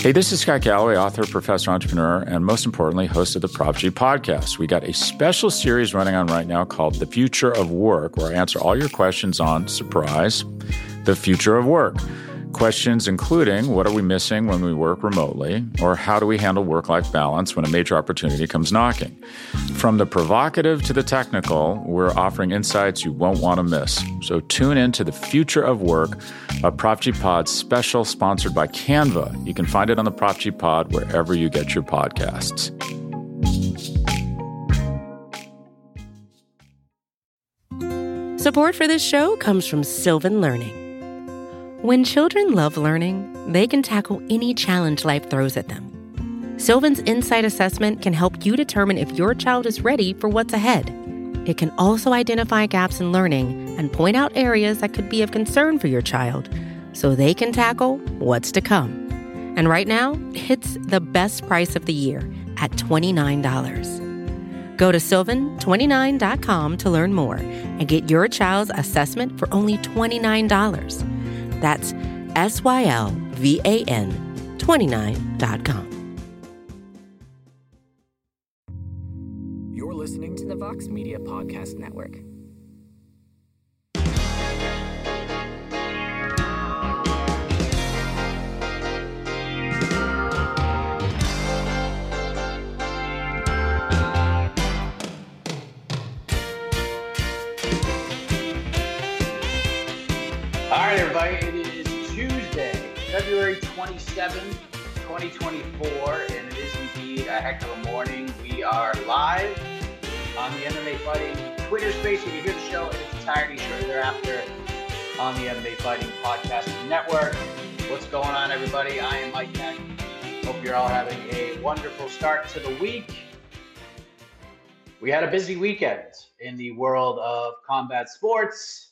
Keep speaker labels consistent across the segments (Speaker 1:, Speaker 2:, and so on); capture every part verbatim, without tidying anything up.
Speaker 1: Hey, this is Scott Galloway, author, professor, entrepreneur, and most importantly, host of the Prop G podcast. We got a special series running on right now called The Future of Work, where I answer all your questions on, surprise, the future of work. Questions including, what are we missing when we work remotely? Or how do we handle work-life balance when a major opportunity comes knocking? From the provocative to the technical, we're offering insights you won't want to miss. So tune in to The Future of Work, a Prop G Pod special sponsored by Canva. You can find it on the Prop G Pod wherever you get your podcasts.
Speaker 2: Support for this show comes from Sylvan Learning. When children love learning, they can tackle any challenge life throws at them. Sylvan's Insight Assessment can help you determine if your child is ready for what's ahead. It can also identify gaps in learning and point out areas that could be of concern for your child so they can tackle what's to come. And right now, it's the best price of the year at twenty-nine dollars. Go to sylvan twenty-nine dot com to learn more and get your child's assessment for only twenty-nine dollars. That's S Y L V A N twenty-nine dot com.
Speaker 3: You're listening to the Vox Media Podcast Network.
Speaker 4: All right, everybody, it is Tuesday, February twenty-seventh, twenty twenty-four, and it is indeed a heck of a morning. We are live on the M M A Fighting Twitter space. You can hear the show in its entirety shortly thereafter on the M M A Fighting Podcast Network. What's going on, everybody? I am Mike Heck. Hope you're all having a wonderful start to the week. We had a busy weekend in the world of combat sports.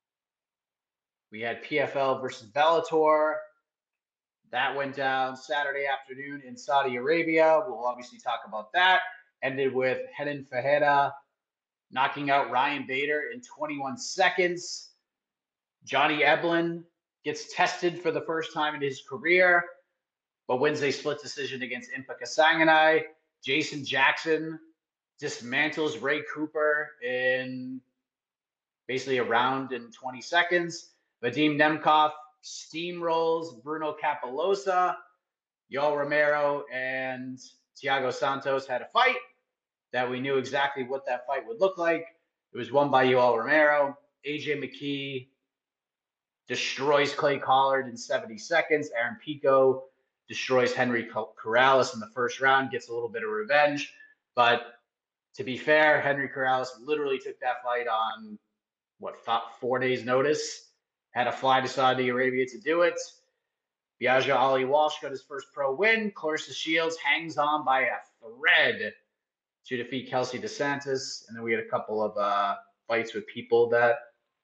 Speaker 4: We had P F L versus Bellator. That went down Saturday afternoon in Saudi Arabia. We'll obviously talk about that. Ended with Renan Ferreira knocking out Ryan Bader in twenty-one seconds. Johnny Eblen gets tested for the first time in his career, but wins a split decision against Impa Kasanganay. Jason Jackson dismantles Ray Cooper in basically a round in twenty seconds. Vadim Nemkov steamrolls Bruno Capolosa. Yoel Romero and Thiago Santos had a fight that we knew exactly what that fight would look like. It was won by Yoel Romero. A J McKee destroys Clay Collard in seventy seconds. Aaron Pico destroys Henry Corrales in the first round, gets a little bit of revenge. But to be fair, Henry Corrales literally took that fight on, what, four days' notice. Had to fly to Saudi Arabia to do it. Biagio Ali Walsh got his first pro win. Clarissa Shields hangs on by a thread to defeat Kelsey DeSantis. And then we had a couple of uh, fights with people that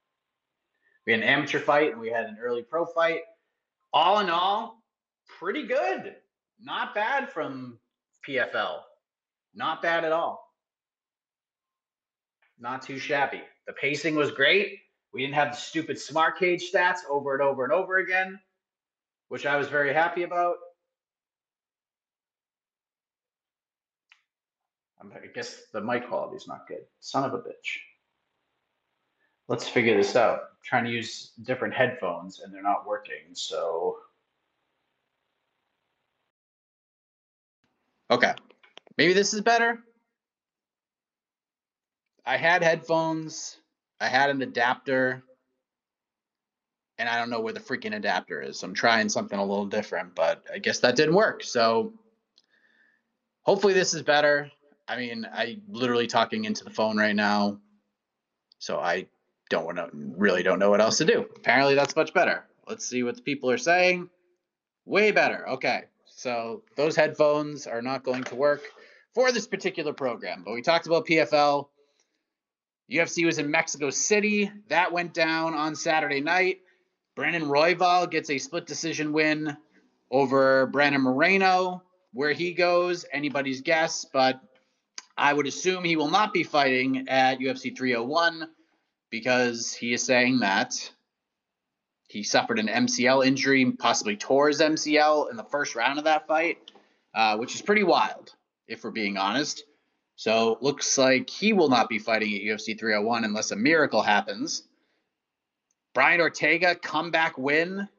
Speaker 4: we had an amateur fight and we had an early pro fight. All in all, pretty good. Not bad from P F L. Not bad at all. Not too shabby. The pacing was great. We didn't have the stupid smart cage stats over and over and over again, which I was very happy about. I guess the mic quality is not good. Son of a bitch. Let's figure this out. I'm trying to use different headphones and they're not working, so. Okay. Maybe this is better. I had headphones. I had an adapter, and I don't know where the freaking adapter is. So I'm trying something a little different, but I guess that didn't work. So hopefully this is better. I mean, I literally talking into the phone right now, so I don't want to really don't know what else to do. Apparently that's much better. Let's see what the people are saying. Way better. Okay, so those headphones are not going to work for this particular program, but we talked about P F L. U F C was in Mexico City. That went down on Saturday night. Brandon Royval gets a split decision win over Brandon Moreno. Where he goes, anybody's guess, but I would assume he will not be fighting at U F C three oh one because he is saying that He suffered an M C L injury, possibly tore his M C L in the first round of that fight, uh, which is pretty wild, if we're being honest. So looks like he will not be fighting at U F C three oh one unless a miracle happens. Brian Ortega, comeback win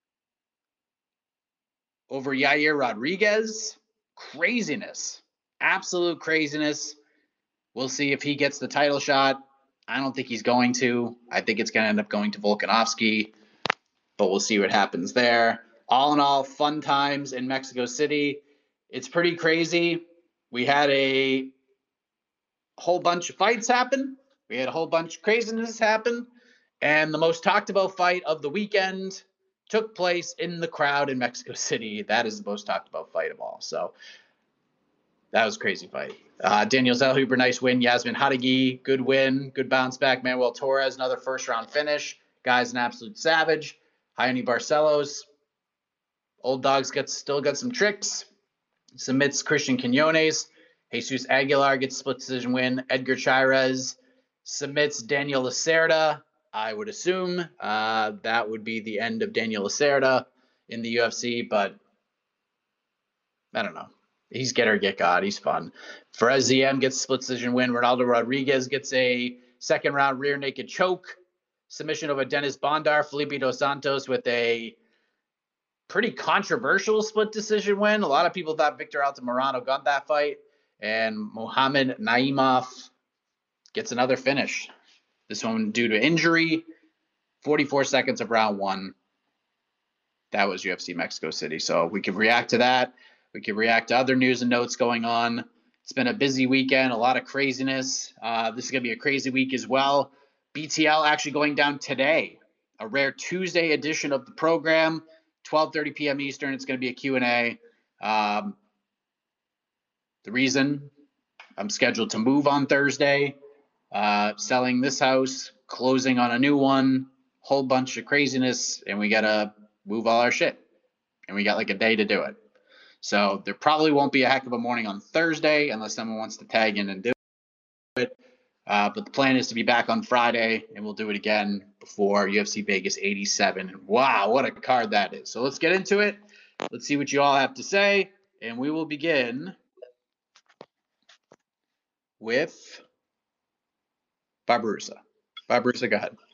Speaker 4: over Yair Rodriguez. Craziness. Absolute craziness. We'll see if he gets the title shot. I don't think he's going to. I think it's going to end up going to Volkanovski, but we'll see what happens there. All in all, fun times in Mexico City. It's pretty crazy. We had a whole bunch of fights happen. We had a whole bunch of craziness happen. And the most talked about fight of the weekend took place in the crowd in Mexico City. That is the most talked about fight of all. So that was a crazy fight. Uh, Daniel Zellhuber, nice win. Yasmin Jauregui, good win. Good bounce back. Manuel Torres, another first round finish. Guy's an absolute savage. Raoni Barcelos, old dogs gets still got some tricks. Submits Christian Quinones. Jesus Aguilar gets a split decision win. Edgar Chairez submits Daniel Lacerda. I would assume uh, that would be the end of Daniel Lacerda in the U F C, but I don't know. He's get or get God. He's fun. Fares Z M gets a split decision win. Ronaldo Rodriguez gets a second round rear naked choke. Submission over Dennis Bondar. Felipe Dos Santos with a pretty controversial split decision win. A lot of people thought Victor Altamirano got that fight. And Mohamed Naimov gets another finish. This one due to injury. forty-four seconds of round one. That was U F C Mexico City. So we could react to that. We could react to other news and notes going on. It's been a busy weekend, a lot of craziness. Uh, this is going to be a crazy week as well. B T L actually going down today. A rare Tuesday edition of the program. twelve thirty p.m. Eastern. It's going to be a Q and A. Um, the reason I'm scheduled to move on Thursday, uh, selling this house, closing on a new one, whole bunch of craziness, and we got to move all our shit. And we got like a day to do it. So there probably won't be a heck of a morning on Thursday unless someone wants to tag in and do it. Uh, but the plan is to be back on Friday, and we'll do it again before U F C Vegas eighty-seven. And wow, what a card that is. So let's get into it. Let's see what you all have to say. And we will begin with Barbarossa. Barbarossa, go ahead.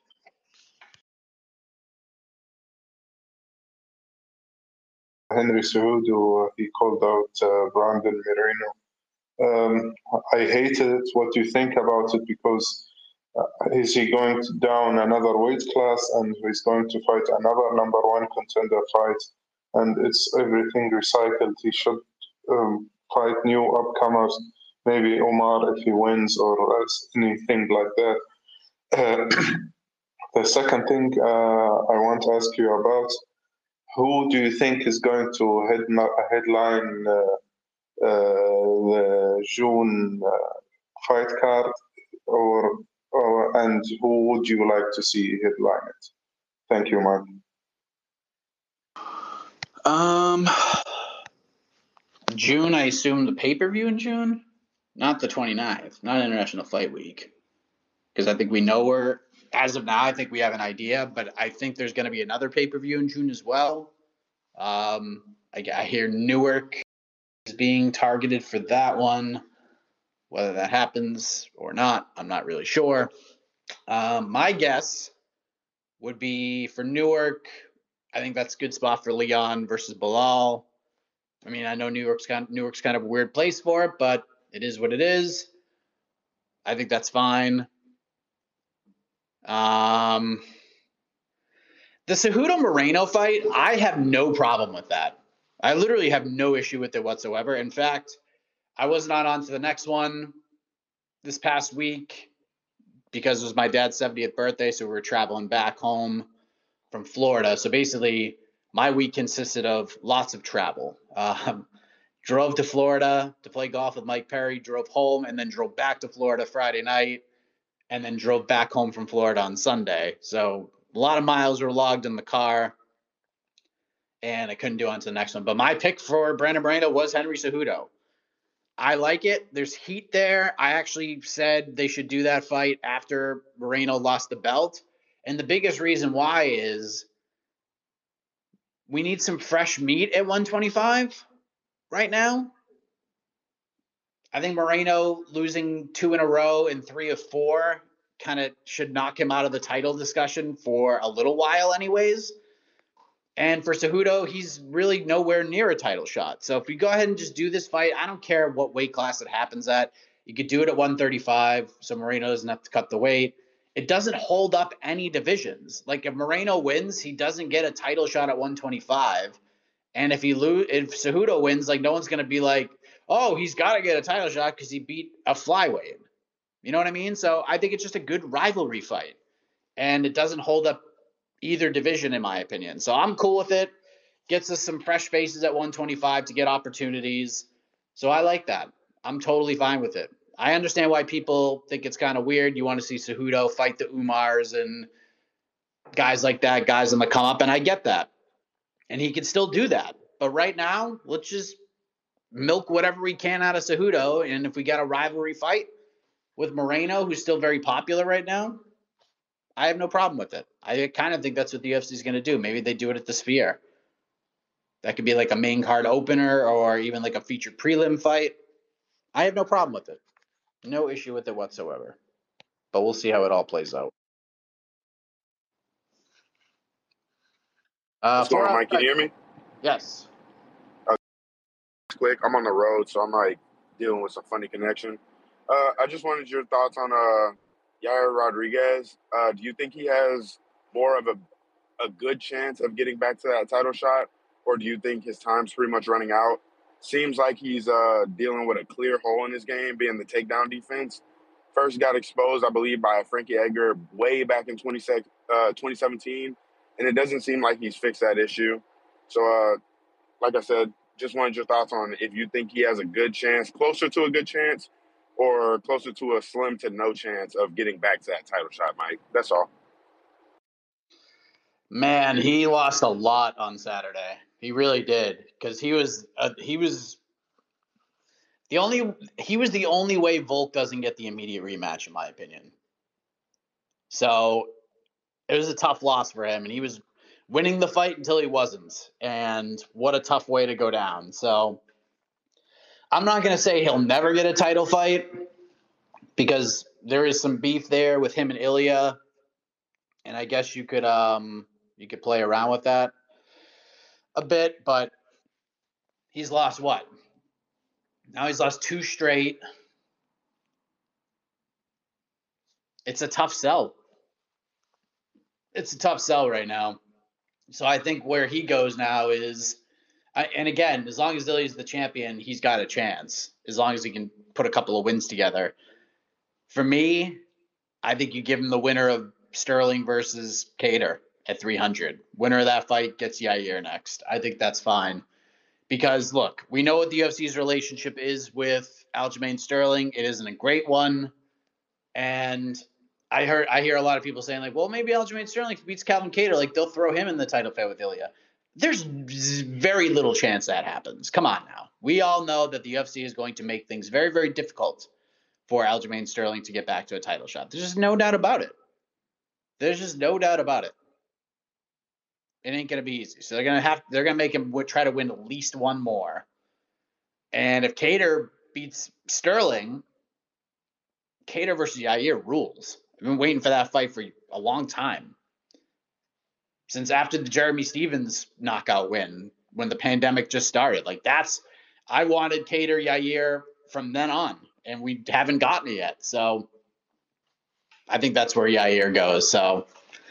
Speaker 5: Henry Cejudo, uh, he called out uh, Brandon Moreno. Um, I hated it. What do you think about it? Because uh, is he going to down another weight class and he's going to fight another number one contender fight? And it's everything recycled. He should um, fight new upcomers, maybe Omar if he wins or anything like that. Uh, the second thing uh, I want to ask you about, who do you think is going to head, headline uh, uh, the June uh, fight card, or, or and who would you like to see headline it? Thank you, Mark.
Speaker 4: Um, June, I assume the pay-per-view in June? Not the twenty-ninth, not International Fight Week. Because I think we know where, as of now, I think we have an idea, but I think there's going to be another pay-per-view in June as well. Um, I, I hear Newark is being targeted for that one. Whether that happens or not, I'm not really sure. Um, my guess would be for Newark, I think that's a good spot for Leon versus Bilal. I mean, I know New York's kind of, Newark's kind of a weird place for it, but it is what it is. I think that's fine. Um, the Cejudo Moreno fight, I have no problem with that. I literally have no issue with it whatsoever. In fact, I was not on to the next one this past week because it was my dad's seventieth birthday, so we were traveling back home from Florida. So basically, my week consisted of lots of travel. Um, drove to Florida to play golf with Mike Perry, drove home, and then drove back to Florida Friday night, and then drove back home from Florida on Sunday. So a lot of miles were logged in the car, and I couldn't do on to the next one. But my pick for Brandon Moreno was Henry Cejudo. I like it. There's heat there. I actually said they should do that fight after Moreno lost the belt. And the biggest reason why is we need some fresh meat at one twenty-five right now. I think Moreno losing two in a row and three of four kind of should knock him out of the title discussion for a little while anyways. And for Cejudo, he's really nowhere near a title shot. So if we go ahead and just do this fight, I don't care what weight class it happens at. You could do it at one thirty-five, so Moreno doesn't have to cut the weight. It doesn't hold up any divisions. Like if Moreno wins, he doesn't get a title shot at one twenty-five. And if he lose, if Cejudo wins, like no one's going to be like, oh, he's got to get a title shot because he beat a flyweight. You know what I mean? So I think it's just a good rivalry fight. And it doesn't hold up either division, in my opinion. So I'm cool with it. Gets us some fresh faces at one twenty-five to get opportunities. So I like that. I'm totally fine with it. I understand why people think it's kind of weird. You want to see Cejudo fight the Umars and guys like that, guys on the come up, and I get that. And he can still do that. But right now, let's just milk whatever we can out of Cejudo. And if we got a rivalry fight with Moreno, who's still very popular right now, I have no problem with it. I kind of think that's what the U F C is going to do. Maybe they do it at the Sphere. That could be like a main card opener or even like a featured prelim fight. I have no problem with it. No issue with it whatsoever. But we'll see how it all plays out. Uh,
Speaker 6: What's going on, Mike? Can you hear me?
Speaker 4: Yes.
Speaker 6: Uh, quick, I'm on the road, so I'm like dealing with some funny connection. Uh, I just wanted your thoughts on uh, Yair Rodriguez. Uh, do you think he has more of a a good chance of getting back to that title shot, or do you think his time's pretty much running out? Seems like he's uh, dealing with a clear hole in his game, being the takedown defense. First got exposed, I believe, by Frankie Edgar way back in twenty seventeen, and it doesn't seem like he's fixed that issue. So, uh, like I said, just wanted your thoughts on if you think he has a good chance, closer to a good chance, or closer to a slim to no chance of getting back to that title shot, Mike. That's all.
Speaker 4: Man, he lost a lot on Saturday. He really did, because he was uh, he was the only he was the only way Volk doesn't get the immediate rematch, in my opinion. So it was a tough loss for him, and he was winning the fight until he wasn't. And what a tough way to go down. So I'm not going to say he'll never get a title fight, because there is some beef there with him and Ilya, and I guess you could um you could play around with that a bit, but he's lost what? Now he's lost two straight. It's a tough sell. It's a tough sell right now. So I think where he goes now is, and again, as long as Ilya's the champion, he's got a chance, as long as he can put a couple of wins together. For me, I think you give him the winner of Sterling versus Kattar at three hundred. Winner of that fight gets Yair next. I think that's fine. Because, look, we know what the U F C's relationship is with Aljamain Sterling. It isn't a great one. And I heard I hear a lot of people saying, like, well, maybe Aljamain Sterling beats Calvin Kattar. Like, they'll throw him in the title fight with Ilya. There's very little chance that happens. Come on now. We all know that the U F C is going to make things very, very difficult for Aljamain Sterling to get back to a title shot. There's just no doubt about it. There's just no doubt about it. It ain't gonna be easy. So they're gonna have they're gonna make him w- try to win at least one more. And if Kattar beats Sterling, Kattar versus Yair rules. I've been waiting for that fight for a long time. Since after the Jeremy Stevens knockout win, when the pandemic just started. Like that's I wanted Kattar Yair from then on, and we haven't gotten it yet. So I think that's where Yair goes. So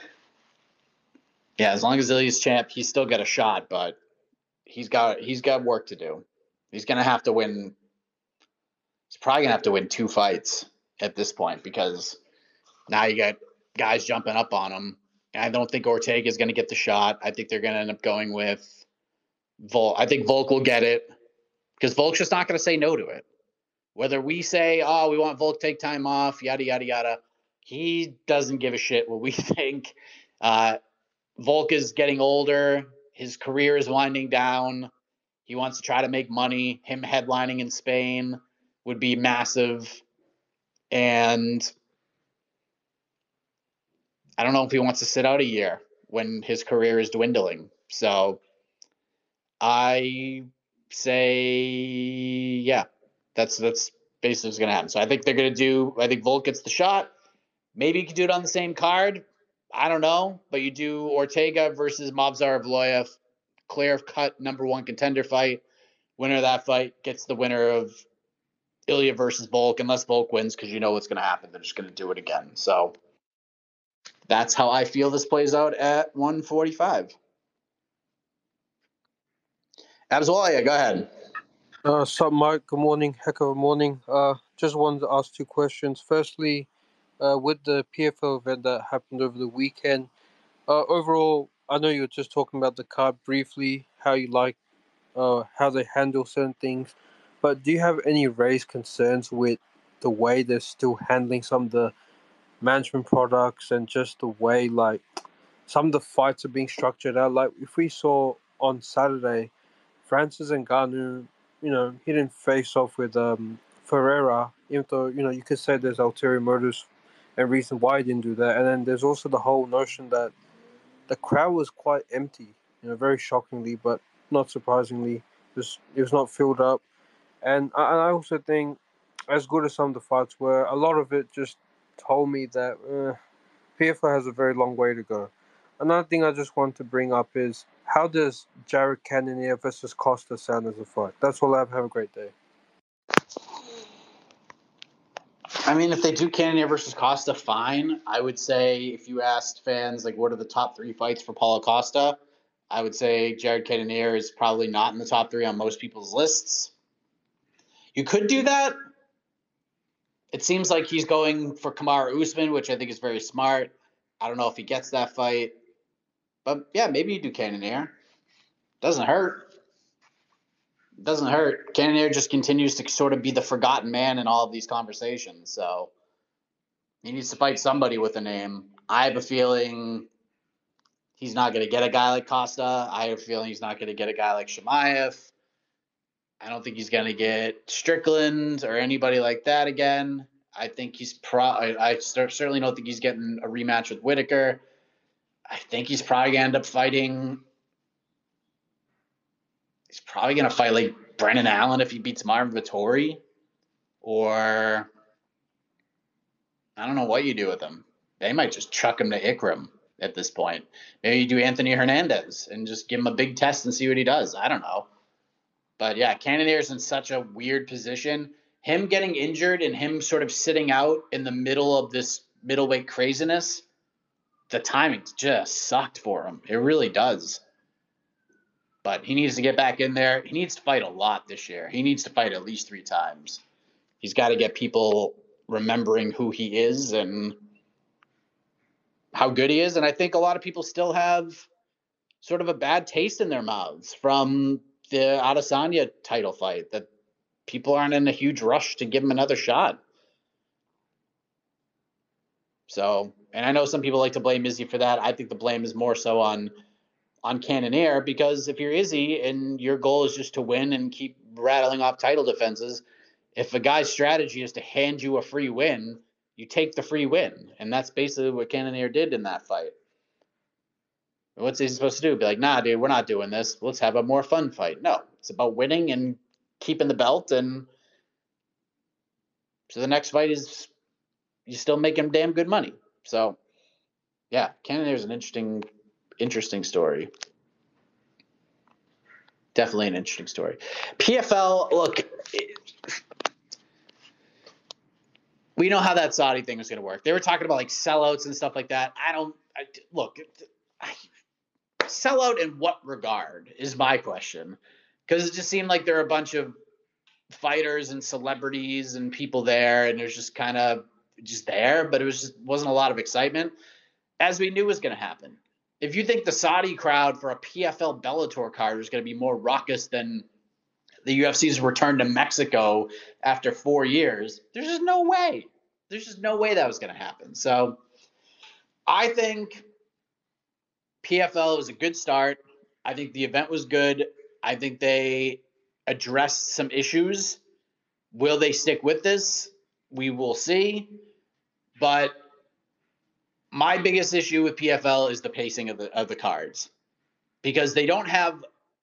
Speaker 4: yeah, as long as Ilya's champ, he's still got a shot, but he's got he's got work to do. He's gonna have to win. He's probably gonna have to win two fights at this point, because now you got guys jumping up on him. And I don't think Ortega is gonna get the shot. I think they're gonna end up going with Volk. I think Volk will get it, because Volk's just not gonna say no to it. Whether we say, oh, we want Volk to take time off, yada yada yada, he doesn't give a shit what we think. Uh, Volk is getting older. His career is winding down. He wants to try to make money. Him headlining in Spain would be massive. And I don't know if he wants to sit out a year when his career is dwindling. So
Speaker 7: I say, yeah, that's that's basically what's going to happen. So I think they're going to do, I think Volk gets the shot. Maybe you could do it on the same card. I don't know. But you do Ortega versus Movsar Evloev, clear-cut number one contender fight. Winner of that fight gets the winner of Ilya versus Volk, unless Volk wins, because you know what's going to happen. They're just going to do it again. So that's how I feel this plays out at one forty-five. Abzwalia, go ahead.
Speaker 8: Uh, sup, Mike? Good morning. Heck of a morning. Uh, just wanted to ask two questions. Firstly, uh, with the P F L event that happened over the weekend, uh, overall, I know you were just talking about the card briefly, how you like, uh, how they handle certain things, but do you have any raised concerns with the way they're still handling some of the management products and just the way, like, some of the fights are being structured out? Like, if we saw on Saturday, Francis Ngannou, you know, he didn't face off with um, Ferreira, even though, you know, you could say there's ulterior motives and reason why he didn't do that. And then there's also the whole notion that the crowd was quite empty, you know, very shockingly, but not surprisingly, it was, it was not filled up. And I, and I also think, as good as some of the fights were, a lot of it just told me that uh, P F L has a very long way to go. Another thing I just want to bring up is, how does Jared Cannonier versus Costa sound as a fight? That's all I have. Have a great day.
Speaker 7: I mean, if they do Cannonier versus Costa, fine. I would say if you asked fans, like, what are the top three fights for Paulo Costa, I would say Jared Cannonier is probably not in the top three on most people's lists. You could do that. It seems like he's going for Kamaru Usman, which I think is very smart. I don't know if he gets that fight. But, yeah, maybe you do Cannonier. Doesn't hurt. Doesn't hurt. Cannonier just continues to sort of be the forgotten man in all of these conversations. So he needs to fight somebody with a name. I have a feeling he's not going to get a guy like Costa. I have a feeling he's not going to get a guy like Chimaev. I don't think he's going to get Strickland or anybody like that again. I think he's pro. I, I certainly don't think he's getting a rematch with Whitaker. I think he's probably going to end up fighting. He's probably going to fight like Brendan Allen if he beats Marvin Vettori. Or I don't know what you do with him. They might just chuck him to Ikram at this point. Maybe you do Anthony Hernandez and just give him a big test and see what he does. I don't know. But yeah, Cannonier's in such a weird position. Him getting injured and him sort of sitting out in the middle of this middleweight craziness, the timing just sucked for him. It really does. But he needs to get back in there. He needs to fight a lot this year. He needs to fight at least three times. He's got to get people remembering who he is and how good he is. And I think a lot of people still have sort of a bad taste in their mouths from the Adesanya title fight, that people aren't in a huge rush to give him another shot. So, and I know some people like to blame Izzy for that. I think the blame is more so on on Cannonier, because if you're Izzy and your goal is just to win and keep rattling off title defenses, if a guy's strategy is to hand you a free win, you take the free win. And that's basically what Cannonier did in that fight. What's he supposed to do? Be like, nah, dude, we're not doing this. Let's have a more fun fight. No, it's about winning and keeping the belt. And so the next fight is you still make him damn good money. So, yeah, Cannonier's an interesting, interesting story. Definitely an interesting story. P F L, look, it, we know how that Saudi thing was going to work. They were talking about like sellouts and stuff like that. I don't, I, look, I, sellout in what regard is my question, because it just seemed like there are a bunch of fighters and celebrities and people there, and there's just kind of just there, but it was just wasn't a lot of excitement, as we knew was going to happen. If you think the Saudi crowd for a P F L Bellator card is going to be more raucous than the U F C's return to Mexico after four years, there's just no way. There's just no way that was going to happen. So I think P F L was a good start. I think the event was good. I think they addressed some issues. Will they stick with this? We will see. But my biggest issue with P F L is the pacing of the of the cards, because they don't have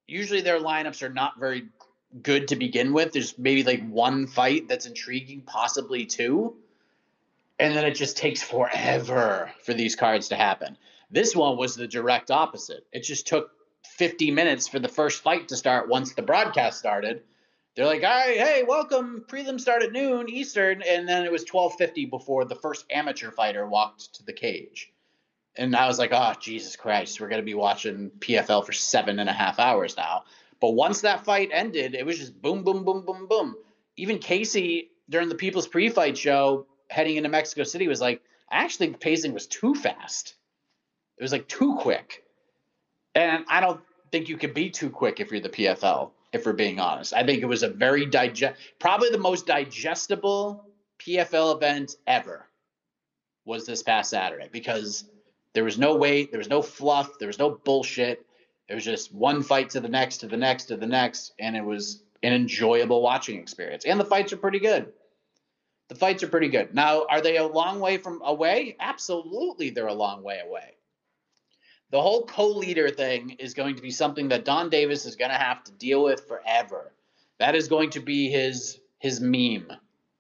Speaker 7: usually their lineups are not very good to begin with. There's maybe like one fight that's intriguing, possibly two. And then it just takes forever for these cards to happen. This one was the direct opposite. It just took fifty minutes for the first fight to start once the broadcast started. They're like, all right, hey, welcome. Prelim start at noon Eastern. And then it was twelve fifty before the first amateur fighter walked to the cage. And I was like, oh, Jesus Christ, we're going to be watching P F L for seven and a half hours now. But once that fight ended, it was just boom, boom, boom, boom, boom. Even Casey, during the People's Pre-Fight show, heading into Mexico City, was like, I actually think the pacing was too fast. It was like too quick. And I don't think you can be too quick if you're the P F L, if we're being honest. I think it was a very digest, probably the most digestible P F L event ever was this past Saturday, because there was no wait, there was no fluff, there was no bullshit. It was just one fight to the next, to the next, to the next, and it was an enjoyable watching experience. And the fights are pretty good. The fights are pretty good. Now, are they a long way from away? Absolutely, they're a long way away. The whole co-leader thing is going to be something that Don Davis is going to have to deal with forever. That is going to be his his meme,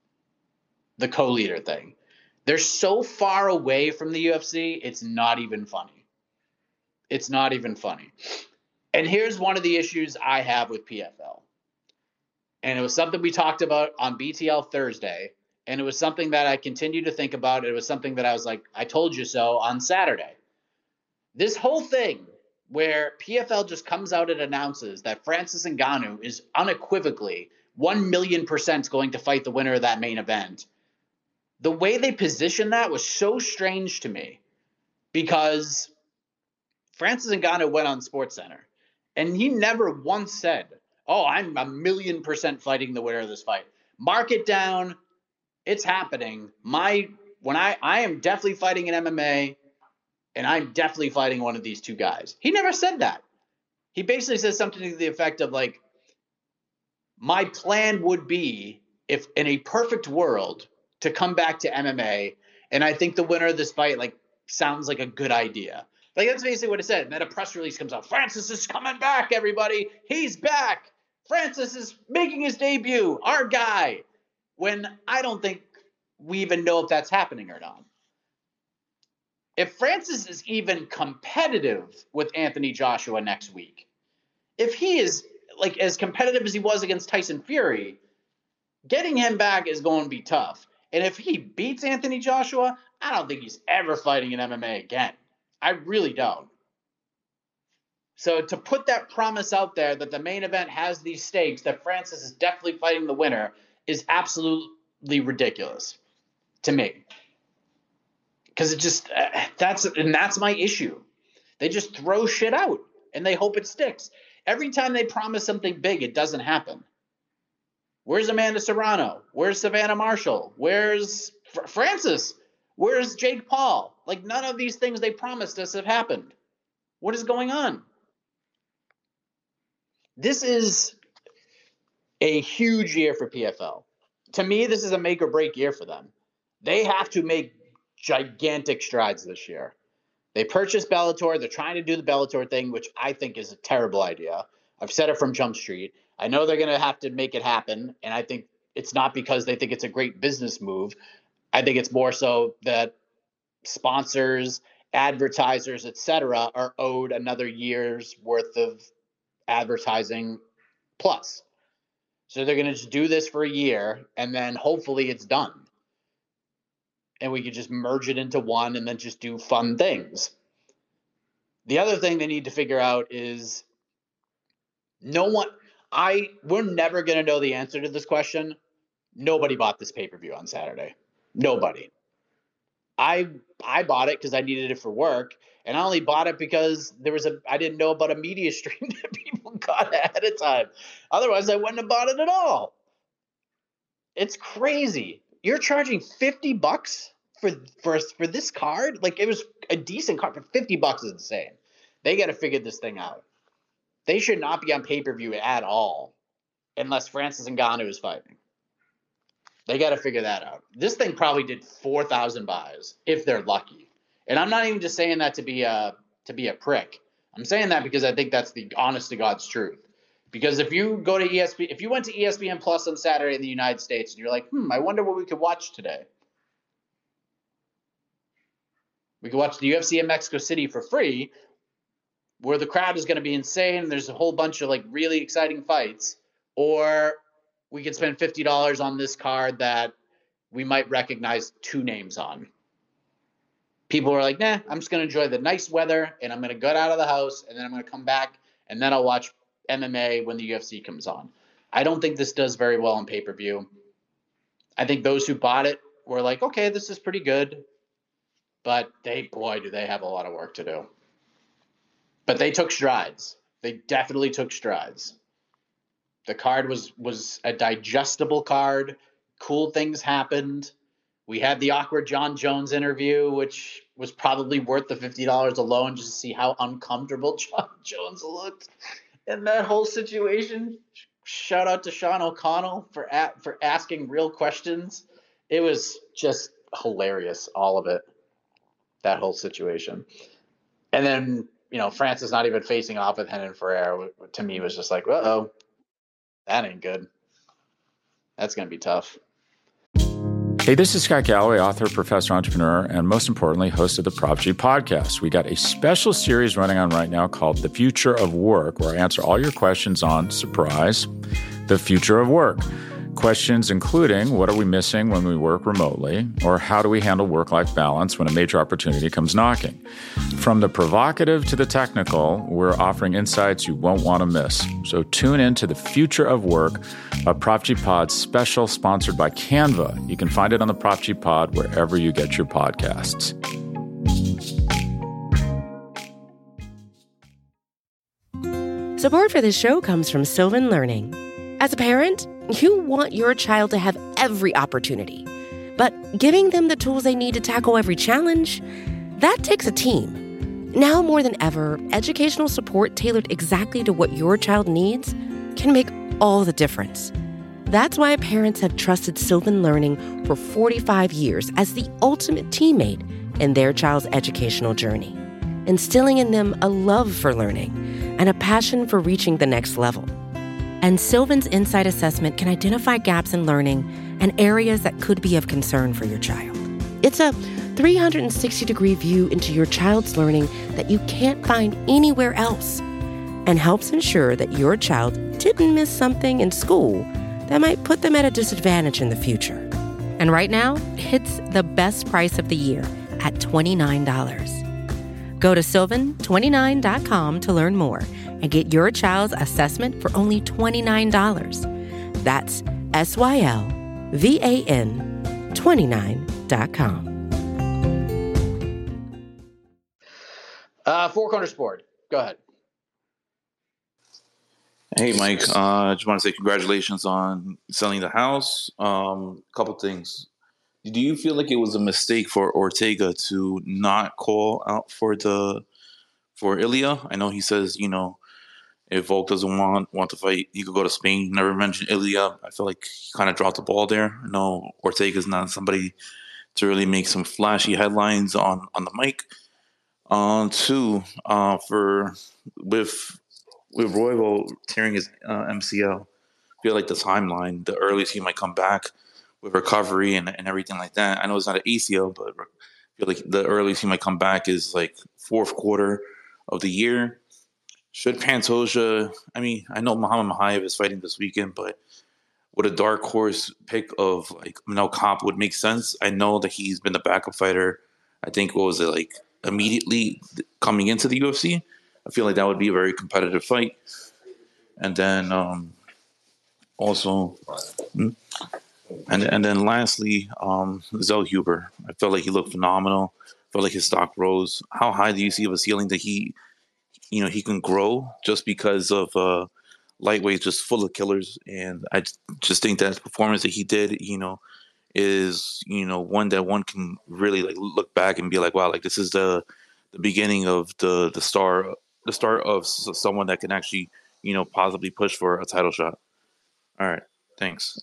Speaker 7: the co-leader thing. They're so far away from the U F C, it's not even funny. It's not even funny. And here's one of the issues I have with P F L. And it was something we talked about on B T L Thursday. And it was something that I continue to think about. It was something that I was like, I told you so on Saturday. This whole thing where P F L just comes out and announces that Francis Ngannou is unequivocally one million percent going to fight the winner of that main event. The way they positioned that was so strange to me, because Francis Ngannou went on SportsCenter and he never once said, oh, I'm a million percent fighting the winner of this fight. Mark it down. It's happening. My when I, I am definitely fighting in M M A, and I'm definitely fighting one of these two guys. He never said that. He basically says something to the effect of like, my plan would be, if in a perfect world, to come back to M M A, and I think the winner of this fight like sounds like a good idea. Like, that's basically what it said. And then a press release comes out. Francis is coming back, everybody. He's back. Francis is making his debut. Our guy. When I don't think we even know if that's happening or not. If Francis is even competitive with Anthony Joshua next week, if he is like as competitive as he was against Tyson Fury, getting him back is going to be tough. And if he beats Anthony Joshua, I don't think he's ever fighting in M M A again. I really don't. So to put that promise out there that the main event has these stakes, that Francis is definitely fighting the winner, is absolutely ridiculous to me. Because it just, uh, that's, and that's my issue. They just throw shit out and they hope it sticks. Every time they promise something big, it doesn't happen. Where's Amanda Serrano? Where's Savannah Marshall? Where's Fr- Francis? Where's Jake Paul? Like, none of these things they promised us have happened. What is going on? This is a huge year for P F L. To me, this is a make or break year for them. They have to make gigantic strides this year. They purchased Bellator. They're trying to do the Bellator thing, which I think is a terrible idea. I've said it from Jump Street. I know they're going to have to make it happen, and I think it's not because they think it's a great business move. I think it's more so that sponsors, advertisers, et cetera, are owed another year's worth of advertising plus. So they're going to just do this for a year, and then hopefully it's done. And we could just merge it into one and then just do fun things. The other thing they need to figure out is no one – I we're never going to know the answer to this question. Nobody bought this pay-per-view on Saturday. Nobody. I I bought it because I needed it for work, and I only bought it because there was a I didn't know about a media stream that people got ahead of time. Otherwise, I wouldn't have bought it at all. It's crazy. You're charging fifty bucks for for for this card? Like, it was a decent card, but fifty bucks is insane. They got to figure this thing out. They should not be on pay-per-view at all unless Francis Ngannou is fighting. They got to figure that out. This thing probably did four thousand buys if they're lucky. And I'm not even just saying that to be a to be a prick. I'm saying that because I think that's the honest to God's truth. Because if you go to E S P N, if you went to E S P N Plus on Saturday in the United States and you're like, hmm, I wonder what we could watch today. We could watch the U F C in Mexico City for free, where the crowd is going to be insane. There's a whole bunch of like really exciting fights. Or we could spend fifty dollars on this card that we might recognize two names on. People are like, nah, I'm just going to enjoy the nice weather and I'm going to get out of the house and then I'm going to come back and then I'll watch M M A when the U F C comes on. I don't think this does very well on pay-per-view. I think those who bought it were like, okay, this is pretty good. But they, boy, do they have a lot of work to do. But they took strides. They definitely took strides. The card was was a digestible card. Cool things happened. We had the awkward John Jones interview, which was probably worth the fifty dollars alone just to see how uncomfortable John Jones looked in that whole situation. Shout out to Sean O'Connell for at, for asking real questions. It was just hilarious, all of it, that whole situation. And then, you know, Francis not even facing off with Renan Ferreira, to me, was just like, uh-oh, that ain't good. That's going to be tough.
Speaker 1: Hey, this is Scott Galloway, author, professor, entrepreneur, and most importantly, host of the Prop G podcast. We got a special series running on right now called The Future of Work, where I answer all your questions on, surprise, the future of work. Questions including, what are we missing when we work remotely? Or how do we handle work-life balance when a major opportunity comes knocking? From the provocative to the technical, we're offering insights you won't want to miss. So tune in to The Future of Work, a Prop G Pod special sponsored by Canva. You can find it on the Prop G Pod wherever you get your podcasts.
Speaker 2: Support for this show comes from Sylvan Learning. As a parent, you want your child to have every opportunity, but giving them the tools they need to tackle every challenge, that takes a team. Now more than ever, educational support tailored exactly to what your child needs can make all the difference. That's why parents have trusted Sylvan Learning for forty-five years as the ultimate teammate in their child's educational journey, instilling in them a love for learning and a passion for reaching the next level. And Sylvan's Insight Assessment can identify gaps in learning and areas that could be of concern for your child. It's a three hundred sixty degree view into your child's learning that you can't find anywhere else, and helps ensure that your child didn't miss something in school that might put them at a disadvantage in the future. And right now, it's the best price of the year at twenty-nine dollars. Go to sylvan twenty-nine dot com to learn more and get your child's assessment for only twenty-nine dollars. That's S Y L V A N twenty-nine dot com.
Speaker 7: Uh, Four Corners Board, go ahead.
Speaker 9: Hey, Mike. I uh, just want to say congratulations on selling the house. A um, couple things. Do you feel like it was a mistake for Ortega to not call out for the for Ilya? I know he says, you know, if Volk doesn't want want to fight, he could go to Spain. He never mentioned Ilya. I feel like he kind of dropped the ball there. I know Ortega's not somebody to really make some flashy headlines on, on the mic. Uh, two, uh, for with with Royval tearing his uh, M C L, I feel like the timeline, the earliest he might come back with recovery and, and everything like that. I know it's not an A C L, but I feel like the earliest he might come back is like fourth quarter of the year. Should Pantoja, I mean, I know Muhammad Mahayev is fighting this weekend, but would a dark horse pick of like Manel Kape would make sense? I know that he's been the backup fighter, I think, what was it, like immediately coming into the U F C? I feel like that would be a very competitive fight. And then um, also, and and then lastly, um, Zell Huber. I felt like he looked phenomenal. I felt like his stock rose. How high do you see of a ceiling that he, you know, he can grow just because of uh, lightweight, just full of killers? And I just think that performance that he did, you know, is, you know, one that one can really like look back and be like, wow, like this is the the beginning of the the star the start of someone that can actually, you know, possibly push for a title shot. All right, thanks.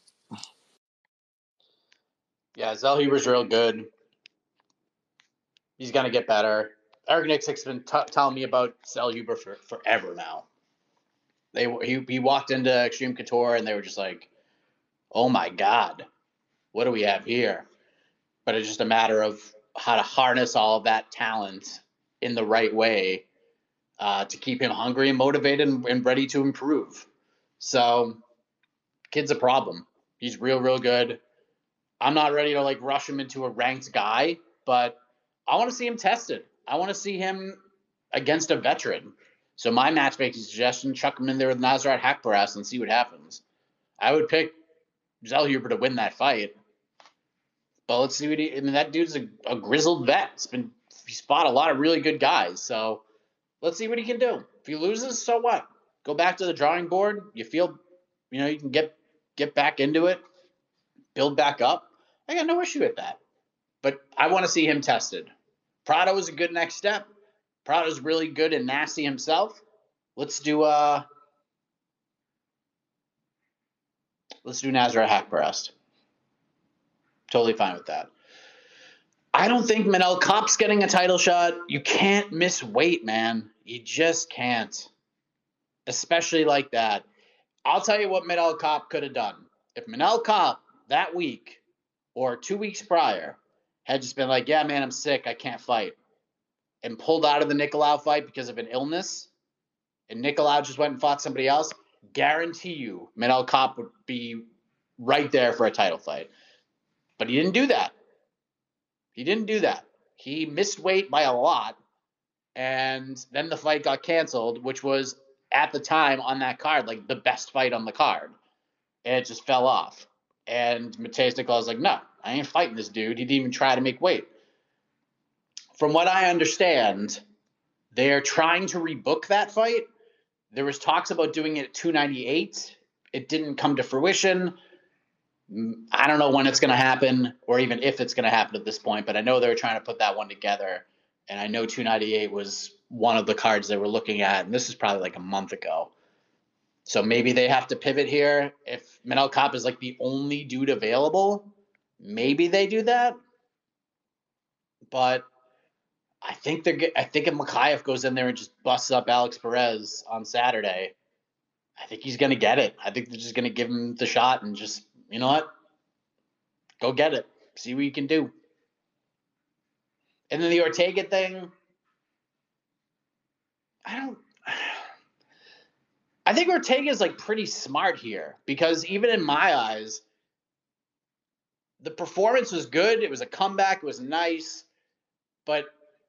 Speaker 7: Yeah, Zell Huber's real good. He's gonna get better. Eric Nicksick's been t- telling me about Sel Huber for forever now. They he he walked into Extreme Couture and they were just like, "Oh my God, what do we have here?" But it's just a matter of how to harness all of that talent in the right way uh, to keep him hungry and motivated and, and ready to improve. So, kid's a problem. He's real, real good. I'm not ready to like rush him into a ranked guy, but I want to see him tested. I want to see him against a veteran. So my matchmaking suggestion, chuck him in there with Nasrat Haqparast and see what happens. I would pick Sel Huber to win that fight. But let's see what he – I mean, that dude's a, a grizzled vet. He's been he's fought a lot of really good guys. So let's see what he can do. If he loses, so what? Go back to the drawing board. You feel – you know, you can get get back into it, build back up. I got no issue with that. But I want to see him tested. Prado is a good next step. Prado's really good and nasty himself. Let's do uh let's do Nasrat Haqparast. Totally fine with that. I don't think Manel Kape's getting a title shot. You can't miss weight, man. You just can't. Especially like that. I'll tell you what Manel Kape could have done. If Manel Kape that week or two weeks prior had just been like, yeah, man, I'm sick, I can't fight, and pulled out of the Nicolau fight because of an illness, and Nicolau just went and fought somebody else, guarantee you Manel Kape would be right there for a title fight. But he didn't do that. He didn't do that. He missed weight by a lot, and then the fight got canceled, which was, at the time on that card, like the best fight on the card. And it just fell off. And Matheus Nicolau was like, no, I ain't fighting this dude. He didn't even try to make weight. From what I understand, they're trying to rebook that fight. There was talks about doing it at two ninety-eight. It didn't come to fruition. I don't know when it's going to happen or even if it's going to happen at this point, but I know they were trying to put that one together. And I know two ninety-eight was one of the cards they were looking at, and this is probably like a month ago. So maybe they have to pivot here. If Manel Kape is like the only dude available, maybe they do that. But I think they're. I think if Mokaev goes in there and just busts up Alex Perez on Saturday, I think he's going to get it. I think they're just going to give him the shot and just, you know what? Go get it. See what you can do. And then the Ortega thing, I don't I think Ortega is like pretty smart here because even in my eyes, the performance was good. It was a comeback. It was nice. But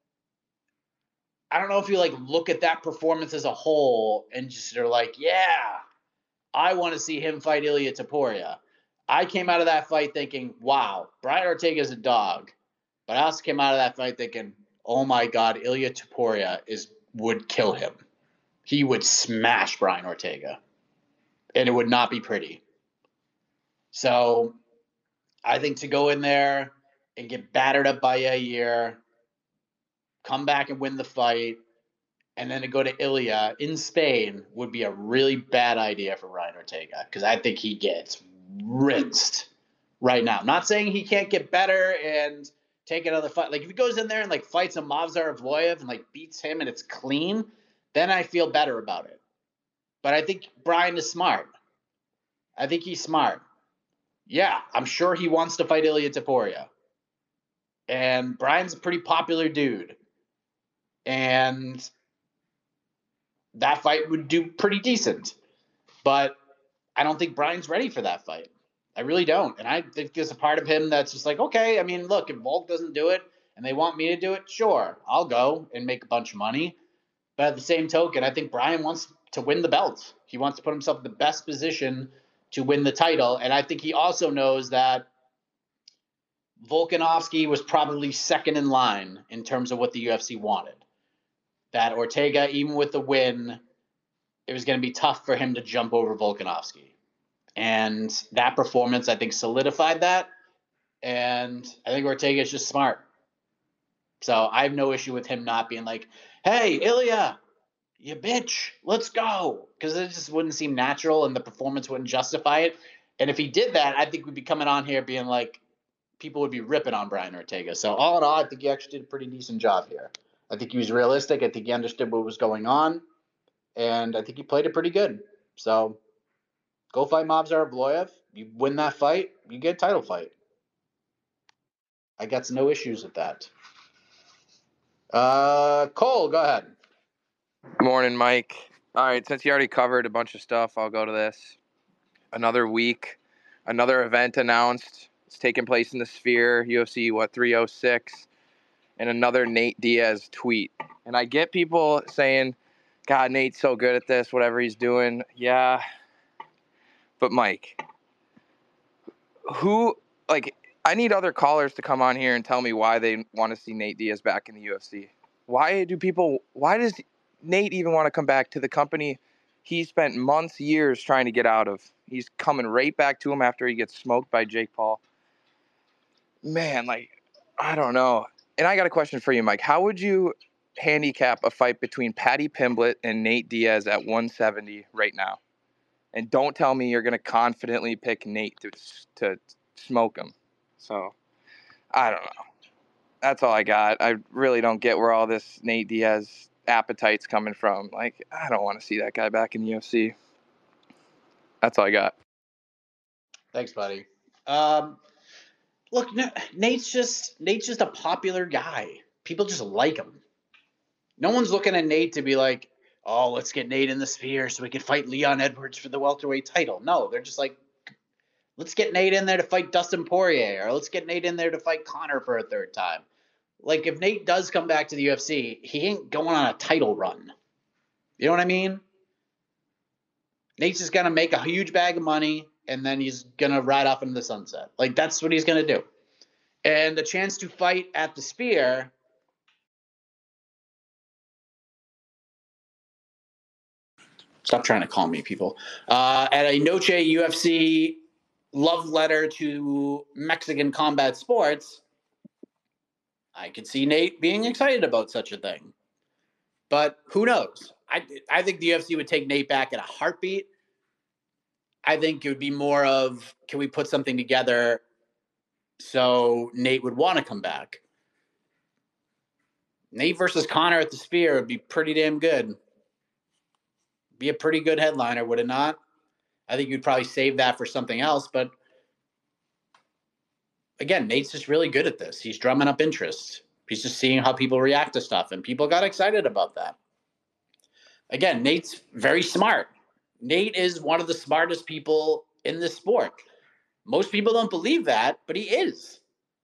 Speaker 7: I don't know if you like look at that performance as a whole and just are like, yeah, I want to see him fight Ilia Topuria. I came out of that fight thinking, wow, Brian Ortega is a dog. But I also came out of that fight thinking, oh my God, Ilia Topuria is would kill him. He would smash Brian Ortega. And it would not be pretty. So I think to go in there and get battered up by Yair, come back and win the fight, and then to go to Ilia in Spain would be a really bad idea for Brian Ortega because I think he gets rinsed right now. Not saying he can't get better and take another fight. Like if he goes in there and like fights a Movsar Evloev and like beats him and it's clean, then I feel better about it. But I think Brian is smart. I think he's smart. Yeah, I'm sure he wants to fight Ilia Topuria. And Brian's a pretty popular dude. And that fight would do pretty decent. But I don't think Brian's ready for that fight. I really don't. And I think there's a part of him that's just like, okay, I mean, look, if Volk doesn't do it and they want me to do it, sure, I'll go and make a bunch of money. But at the same token, I think Brian wants to win the belt. He wants to put himself in the best position to win the title. And I think he also knows that Volkanovski was probably second in line in terms of what the U F C wanted. That Ortega, even with the win, it was going to be tough for him to jump over Volkanovski. And that performance, I think, solidified that. And I think Ortega is just smart. So I have no issue with him not being like, hey, Ilia, you bitch, let's go. Because it just wouldn't seem natural and the performance wouldn't justify it. And if he did that, I think we'd be coming on here being like, people would be ripping on Brian Ortega. So all in all, I think he actually did a pretty decent job here. I think he was realistic. I think he understood what was going on. And I think he played it pretty good. So go fight Movsar Evloev. You win that fight, you get a title fight. I got no issues with that. Uh, Cole, go ahead.
Speaker 10: Morning, Mike. All right, since you already covered a bunch of stuff, I'll go to this. Another week, another event announced. It's taking place in the Sphere, U F C, what, three oh six, and another Nate Diaz tweet. And I get people saying, God, Nate's so good at this, whatever he's doing. Yeah. But, Mike, who, like, I need other callers to come on here and tell me why they want to see Nate Diaz back in the U F C. Why do people, why does Nate even want to come back to the company he spent months, years trying to get out of? He's coming right back to him after he gets smoked by Jake Paul. Man, like, I don't know. And I got a question for you, Mike. How would you handicap a fight between Paddy Pimblett and Nate Diaz at one seventy right now? And don't tell me you're going to confidently pick Nate to to smoke him. So, I don't know. That's all I got. I really don't get where all this Nate Diaz appetite's coming from. Like, I don't want to see that guy back in the U F C. That's all I got.
Speaker 7: Thanks, buddy. Um, look, no, Nate's just Nate's just a popular guy. People just like him. No one's looking at Nate to be like, oh, let's get Nate in the Sphere so we can fight Leon Edwards for the welterweight title. No, they're just like, let's get Nate in there to fight Dustin Poirier, or let's get Nate in there to fight Conor for a third time. Like, if Nate does come back to the U F C, he ain't going on a title run. You know what I mean? Nate's just going to make a huge bag of money, and then he's going to ride off into the sunset. Like, that's what he's going to do. And the chance to fight at the Sphere, stop trying to call me, people, uh, at a Noche U F C love letter to Mexican combat sports, I could see Nate being excited about such a thing. But who knows? I, I think the U F C would take Nate back in a heartbeat. I think it would be more of, can we put something together so Nate would want to come back? Nate versus Conor at the Sphere would be pretty damn good. Be a pretty good headliner, would it not? I think you'd probably save that for something else. But again, Nate's just really good at this. He's drumming up interest. He's just seeing how people react to stuff, and people got excited about that. Again, Nate's very smart. Nate is one of the smartest people in this sport. Most people don't believe that, but he is.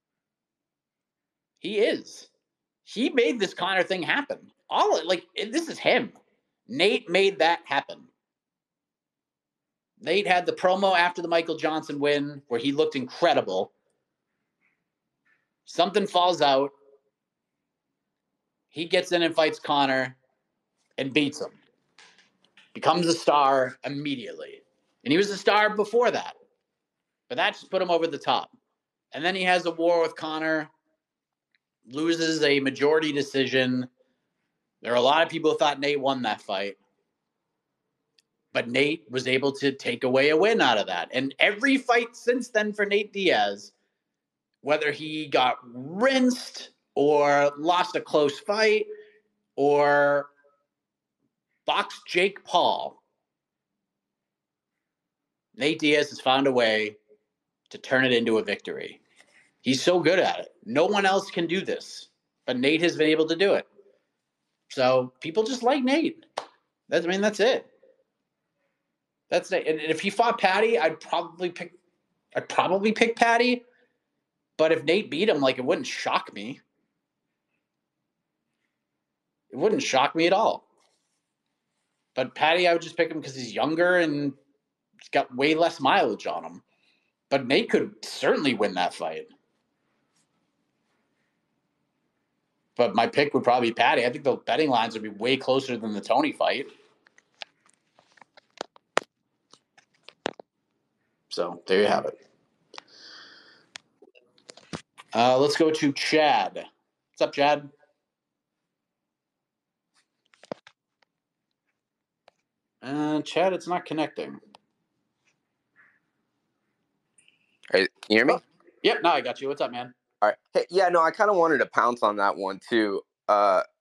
Speaker 7: He is. He made this Conor thing happen. All like this is him. Nate made that happen. Nate had the promo after the Michael Johnson win where he looked incredible. Something falls out. He gets in and fights Conor and beats him. Becomes a star immediately. And he was a star before that. But that just put him over the top. And then he has a war with Conor. Loses a majority decision. There are a lot of people who thought Nate won that fight. But Nate was able to take away a win out of that. And every fight since then for Nate Diaz, whether he got rinsed or lost a close fight or boxed Jake Paul, Nate Diaz has found a way to turn it into a victory. He's so good at it. No one else can do this, but Nate has been able to do it. So people just like Nate. That's, I mean, that's it. That's it. And if he fought Paddy, I'd probably pick. I'd probably pick Paddy. But if Nate beat him, like, it wouldn't shock me. It wouldn't shock me at all. But Paddy, I would just pick him because he's younger and he's got way less mileage on him. But Nate could certainly win that fight. But my pick would probably be Paddy. I think the betting lines would be way closer than the Tony fight. So there you have it. Uh, let's go to Chad. What's up, Chad? Uh, Chad, it's not connecting.
Speaker 11: Hey, can you hear me?
Speaker 7: Oh, yep, now I got you. What's up, man?
Speaker 11: All right. Hey, yeah, no, I kind of wanted to pounce on that one too. Uh,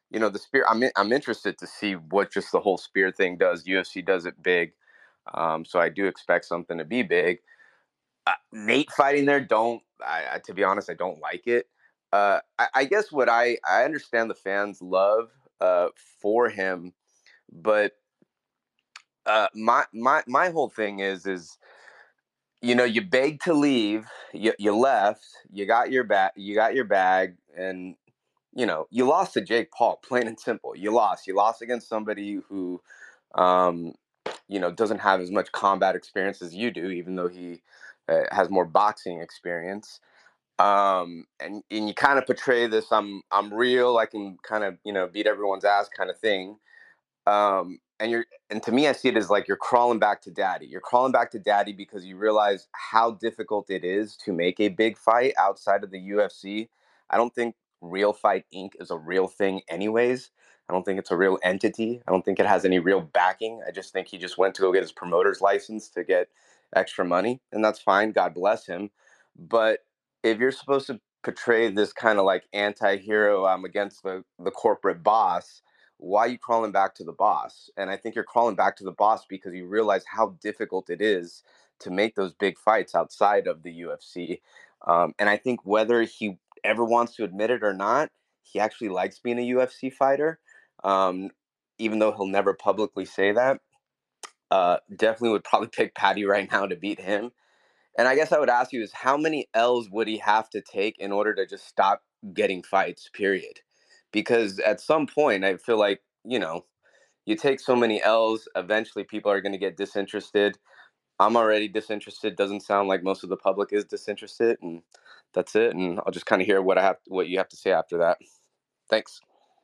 Speaker 11: you know, the spear. I'm in, I'm interested to see what just the whole spear thing does. U F C does it big, um, so I do expect something to be big. Uh, Nate fighting there, don't. I, I, to be honest, I don't like it. Uh, I, I guess what I I understand the fans' love uh, for him, but uh, my my my whole thing is is you know, you begged to leave, you you left, you got your bag, you got your bag, and you know, you lost to Jake Paul, plain and simple. You lost. You lost against somebody who, um, you know, doesn't have as much combat experience as you do, even though he uh, has more boxing experience. Um, and and you kind of portray this, I'm I'm real, I can kind of, you know, beat everyone's ass kind of thing. Um, and you're and to me, I see it as like you're crawling back to daddy. You're crawling back to daddy because you realize how difficult it is to make a big fight outside of the U F C. I don't think Real Fight Incorporated is a real thing anyways. I don't think it's a real entity. I don't think it has any real backing. I just think he just went to go get his promoter's license to get extra money, and that's fine. God bless him. But if you're supposed to portray this kind of like anti-hero, I'm against the, the corporate boss, why are you crawling back to the boss? And I think you're crawling back to the boss because you realize how difficult it is to make those big fights outside of the U F C. Um, and I think whether he ever wants to admit it or not, he actually likes being a U F C fighter, um, even though he'll never publicly say that. Uh, definitely would probably pick Paddy right now to beat him. And I guess I would ask you is how many L's would he have to take in order to just stop getting fights, period? Because at some point, I feel like, you know, you take so many L's, eventually people are going to get disinterested. I'm already disinterested. Doesn't sound like most of the public is disinterested. And that's it. And I'll just kind of hear what I have, what you have to say after that. Thanks.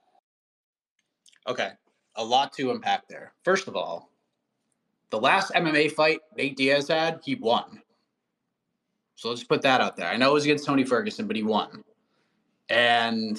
Speaker 7: Okay. A lot to unpack there. First of all, the last M M A fight Nate Diaz had, he won. So let's put that out there. I know it was against Tony Ferguson, but he won. And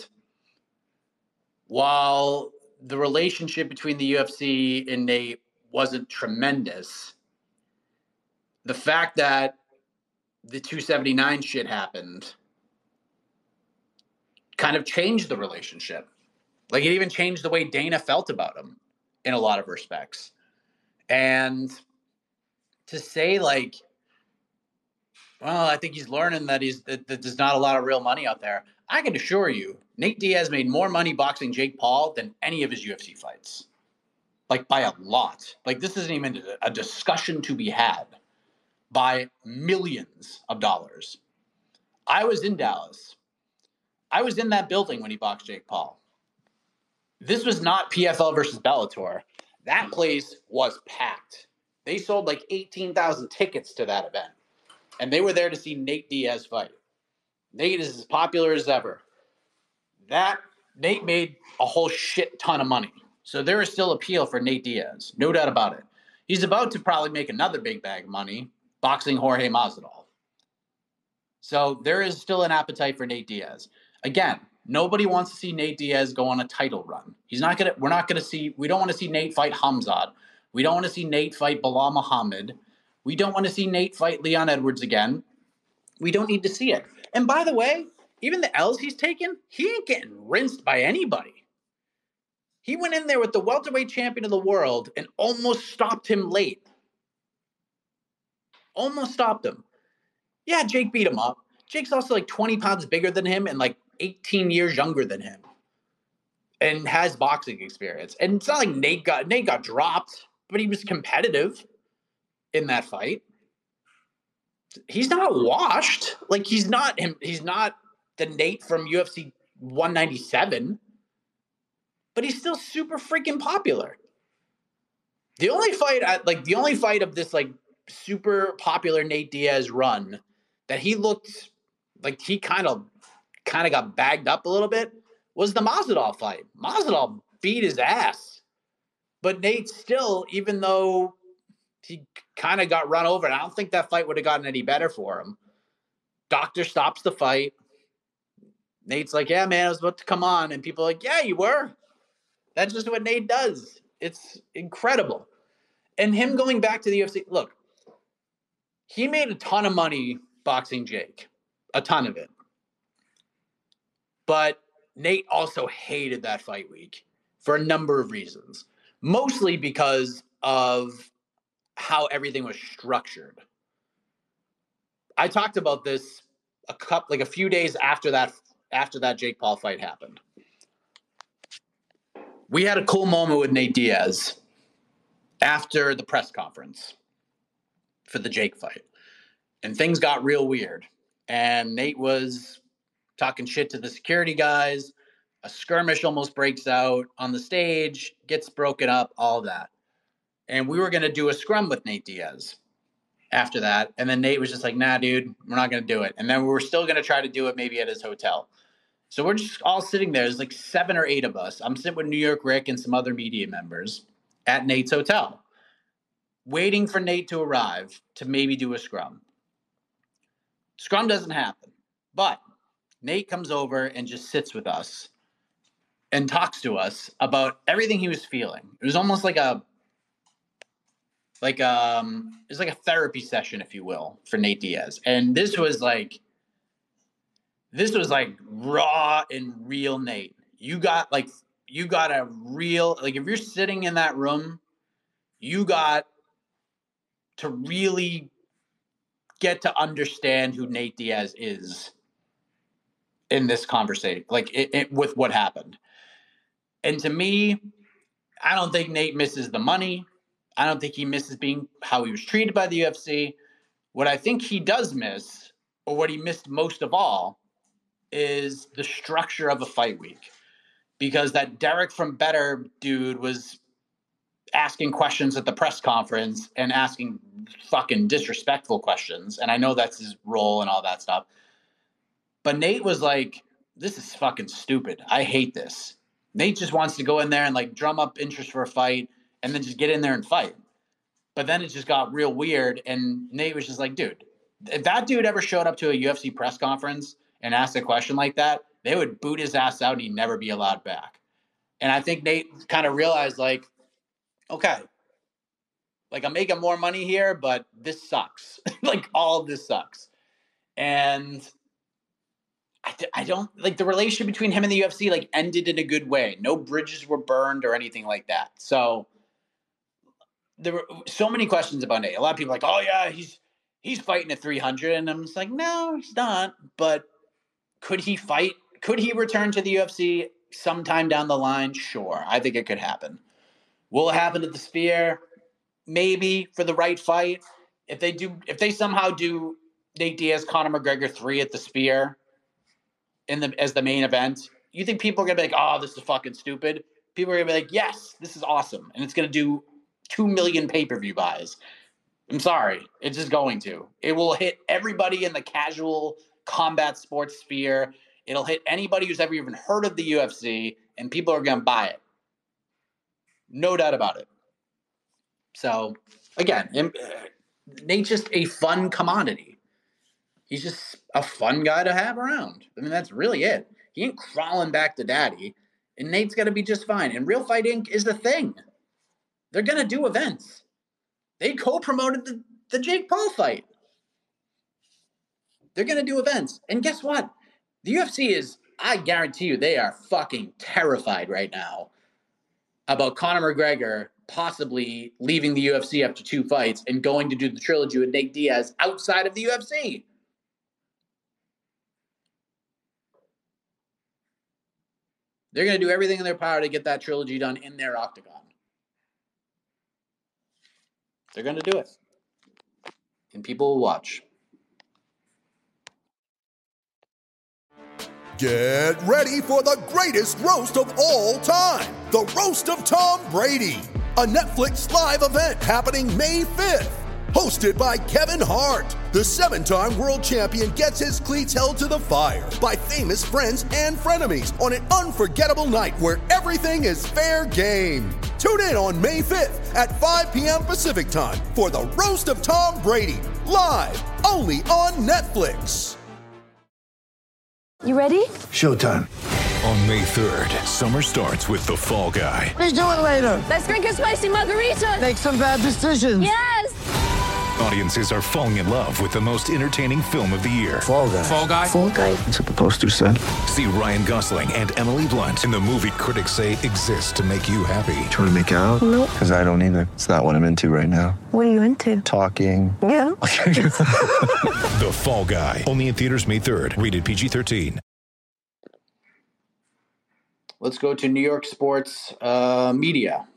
Speaker 7: while the relationship between the U F C and Nate wasn't tremendous, the fact that the two seventy-nine shit happened kind of changed the relationship. Like, it even changed the way Dana felt about him in a lot of respects. And to say, like, well, I think he's learning that he's that, that there's not a lot of real money out there. I can assure you, Nate Diaz made more money boxing Jake Paul than any of his U F C fights. Like, by a lot. Like, this isn't even a discussion to be had. By millions of dollars. I was in Dallas. I was in that building when he boxed Jake Paul. This was not P F L versus Bellator. That place was packed. They sold like eighteen thousand tickets to that event. And they were there to see Nate Diaz fight. Nate is as popular as ever. That Nate made a whole shit ton of money. So there is still appeal for Nate Diaz. No doubt about it. He's about to probably make another big bag of money boxing Jorge Masvidal. So there is still an appetite for Nate Diaz. Again, nobody wants to see Nate Diaz go on a title run. He's not gonna. We're not gonna see. We don't want to see Nate fight Hamzat. We don't want to see Nate fight Bilal Muhammad. We don't want to see Nate fight Leon Edwards again. We don't need to see it. And by the way, even the L's he's taken, he ain't getting rinsed by anybody. He went in there with the welterweight champion of the world and almost stopped him late. Almost stopped him. Yeah, Jake beat him up. Jake's also like twenty pounds bigger than him and like eighteen years younger than him. And has boxing experience. And it's not like Nate got Nate got dropped, but he was competitive in that fight. He's not washed. Like, he's not him. He's not the Nate from U F C one ninety-seven. But he's still super freaking popular. The only fight, like the only fight of this like super popular Nate Diaz run that he looked like he kind of kind of got bagged up a little bit was the Masvidal fight. Masvidal beat his ass. But Nate still, even though he kind of got run over, and I don't think that fight would have gotten any better for him. Doctor stops the fight. Nate's like, yeah, man, I was about to come on. And people are like, yeah, you were. That's just what Nate does. It's incredible. And him going back to the U F C, look, he made a ton of money boxing Jake. A ton of it. But Nate also hated that fight week for a number of reasons, mostly because of how everything was structured. I talked about this a couple, like a few days after that, after that Jake Paul fight happened. We had a cool moment with Nate Diaz after the press conference for the Jake fight, and things got real weird. And Nate was talking shit to the security guys. A skirmish almost breaks out on the stage, gets broken up, all of that. And we were going to do a scrum with Nate Diaz after that. And then Nate was just like, nah, dude, we're not going to do it. And then we were still going to try to do it maybe at his hotel. So we're just all sitting there. There's like seven or eight of us. I'm sitting with New York Rick and some other media members at Nate's hotel, waiting for Nate to arrive to maybe do a scrum. Scrum doesn't happen. But Nate comes over and just sits with us and talks to us about everything he was feeling. It was almost like a like um it was like a therapy session, if you will, for Nate Diaz. And this was like this was like raw and real Nate. You got like you got a real, like if you're sitting in that room, you got to really get to understand who Nate Diaz is in this conversation, like it, it, with what happened. And to me, I don't think Nate misses the money. I don't think he misses being how he was treated by the U F C. What I think he does miss, or what he missed most of all, is the structure of a fight week. Because that Derek from Better dude was asking questions at the press conference and asking fucking disrespectful questions. And I know that's his role and all that stuff. But Nate was like, this is fucking stupid. I hate this. Nate just wants to go in there and like drum up interest for a fight and then just get in there and fight. But then it just got real weird. And Nate was just like, dude, if that dude ever showed up to a U F C press conference and asked a question like that, they would boot his ass out and he'd never be allowed back. And I think Nate kind of realized like, okay, like I'm making more money here, but this sucks. Like all of this sucks. And I, I don't like the relationship between him and the U F C like ended in a good way. No bridges were burned or anything like that. So there were so many questions about Nate. A lot of people are like, oh yeah, he's, he's fighting at three hundred. And I'm just like, no, he's not. But could he fight? Could he return to the U F C sometime down the line? Sure. I think it could happen. Will it happen at the Sphere? Maybe, for the right fight. If they do, if they somehow do Nate Diaz, Conor McGregor three at the Sphere in the as the main event, you think people are gonna be like, oh, this is fucking stupid? People are gonna be like, yes, this is awesome. And it's gonna do two million pay-per-view buys. I'm sorry. It's just going to. It will hit everybody in the casual combat sports sphere. It'll hit anybody who's ever even heard of the U F C, and people are going to buy it. No doubt about it. So, again, Nate's just a fun commodity. He's just a fun guy to have around. I mean, that's really it. He ain't crawling back to daddy, and Nate's going to be just fine. And Real Fight Incorporated is the thing. They're going to do events. They co-promoted the, the Jake Paul fight. They're going to do events. And guess what? The U F C is, I guarantee you, they are fucking terrified right now about Conor McGregor possibly leaving the U F C after two fights and going to do the trilogy with Nate Diaz outside of the U F C. They're going to do everything in their power to get that trilogy done in their octagon. They're going to do it. And people will watch.
Speaker 12: Get ready for the greatest roast of all time. The Roast of Tom Brady. A Netflix live event happening May fifth. Hosted by Kevin Hart. The seven-time world champion gets his cleats held to the fire by famous friends and frenemies on an unforgettable night where everything is fair game. Tune in on May fifth at five p.m. Pacific time for the Roast of Tom Brady. Live only on Netflix.
Speaker 13: You ready?
Speaker 14: Showtime. On May third, summer starts with The Fall Guy.
Speaker 13: Let's do it later. Let's drink a spicy margarita.
Speaker 14: Make some bad decisions.
Speaker 13: Yes.
Speaker 14: Audiences are falling in love with the most entertaining film of the year.
Speaker 15: Fall Guy.
Speaker 14: Fall Guy?
Speaker 15: Fall Guy. That's what the poster said.
Speaker 14: See Ryan Gosling and Emily Blunt in the movie critics say exists to make you happy.
Speaker 15: Trying to make it out?
Speaker 13: Nope.
Speaker 15: Because I don't either. It's not what I'm into right now.
Speaker 13: What are you into?
Speaker 15: Talking.
Speaker 13: Yeah.
Speaker 14: The Fall Guy. Only in theaters May third. Rated P G thirteen.
Speaker 7: Let's go to New York sports uh, media.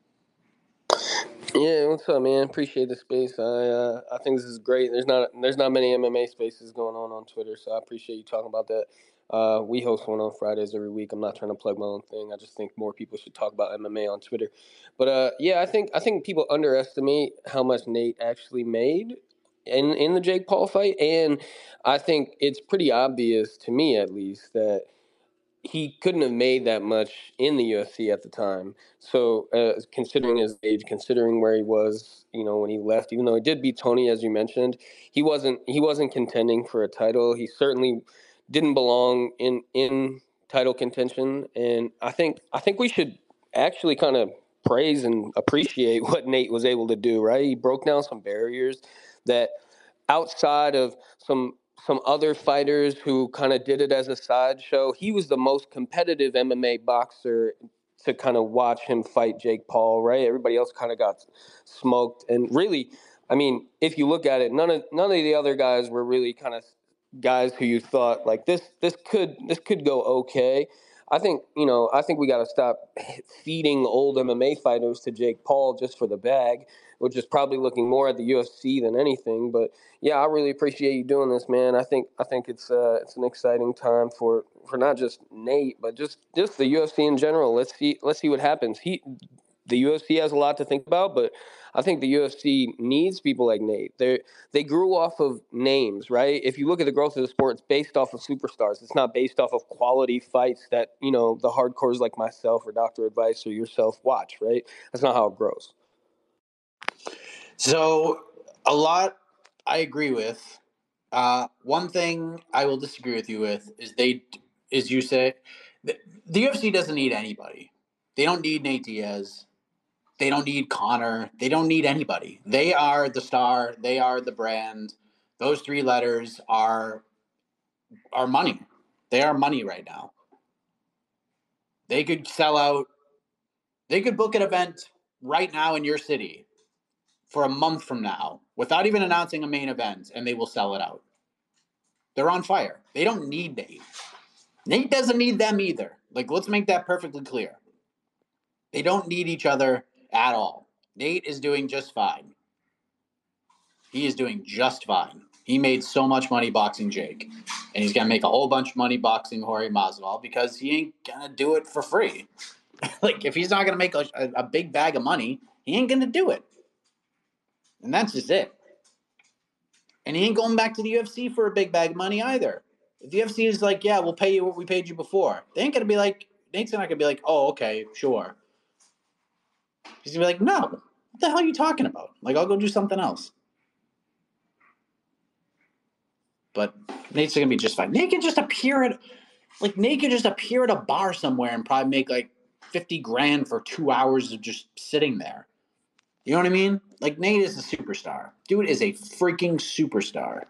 Speaker 16: Yeah, what's up, man? Appreciate the space. I uh, I think this is great. There's not there's not many M M A spaces going on on Twitter, so I appreciate you talking about that. Uh, we host one on Fridays every week. I'm not trying to plug my own thing. I just think more people should talk about M M A on Twitter. But uh, yeah, I think I think people underestimate how much Nate actually made in in the Jake Paul fight, and I think it's pretty obvious to me, at least, that he couldn't have made that much in the U F C at the time. So uh, considering his age, considering where he was, you know, when he left, even though he did beat Tony, as you mentioned, he wasn't he wasn't contending for a title. He certainly didn't belong in, in title contention. And I think I think we should actually kind of praise and appreciate what Nate was able to do, right? He broke down some barriers that outside of some some other fighters who kind of did it as a sideshow, he was the most competitive M M A boxer to kind of watch him fight Jake Paul, right? Everybody else kind of got smoked. And really, I mean, if you look at it, none of none of the other guys were really kind of guys who you thought like this this could this could go okay. I think, you know, I think we got to stop feeding old M M A fighters to Jake Paul just for the bag, which is probably looking more at the U F C than anything. But yeah, I really appreciate you doing this, man. I think I think it's uh, it's an exciting time for, for not just Nate, but just, just the U F C in general. Let's see let's see what happens. He the U F C has a lot to think about, but I think the U F C needs people like Nate. They they grew off of names, right? If you look at the growth of the sport, it's based off of superstars. It's not based off of quality fights that, you know, the hardcores like myself or Doctor Advice or yourself watch, right? That's not how it grows.
Speaker 7: So a lot I agree with. Uh, one thing I will disagree with you with is they, is you say, the, the U F C doesn't need anybody. They don't need Nate Diaz. They don't need Conor. They don't need anybody. They are the star. They are the brand. Those three letters are are money. They are money right now. They could sell out. They could book an event right now in your city for a month from now without even announcing a main event, and they will sell it out. They're on fire. They don't need Nate. Nate doesn't need them either. Like, let's make that perfectly clear. They don't need each other at all. Nate is doing just fine. He is doing just fine. He made so much money boxing Jake, and he's going to make a whole bunch of money boxing Jorge Masvidal because he ain't going to do it for free. Like, if he's not going to make a, a, a big bag of money, he ain't going to do it. And that's just it. And he ain't going back to the U F C for a big bag of money either. If the U F C is like, yeah, we'll pay you what we paid you before, they ain't going to be like, Nate's not going to be like, oh, okay, sure. He's going to be like, no, what the hell are you talking about? Like, I'll go do something else. But Nate's going to be just fine. Nate can just appear at, like, Nate can just appear at a bar somewhere and probably make, like, fifty grand for two hours of just sitting there. You know what I mean? Like, Nate is a superstar. Dude is a freaking superstar.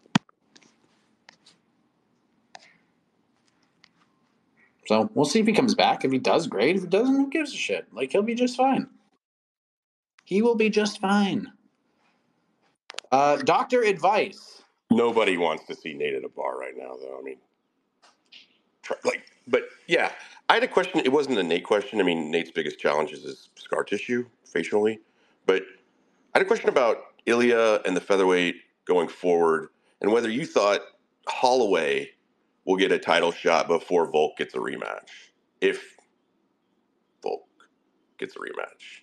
Speaker 7: So we'll see if he comes back. If he does, great. If he doesn't, who gives a shit? Like, he'll be just fine. He will be just fine. Uh, Doctor Advice.
Speaker 17: Nobody wants to see Nate at a bar right now, though. I mean, try, like, but yeah, I had a question. It wasn't a Nate question. I mean, Nate's biggest challenge is his scar tissue facially. But I had a question about Ilya and the featherweight going forward and whether you thought Holloway will get a title shot before Volk gets a rematch, if Volk gets a rematch.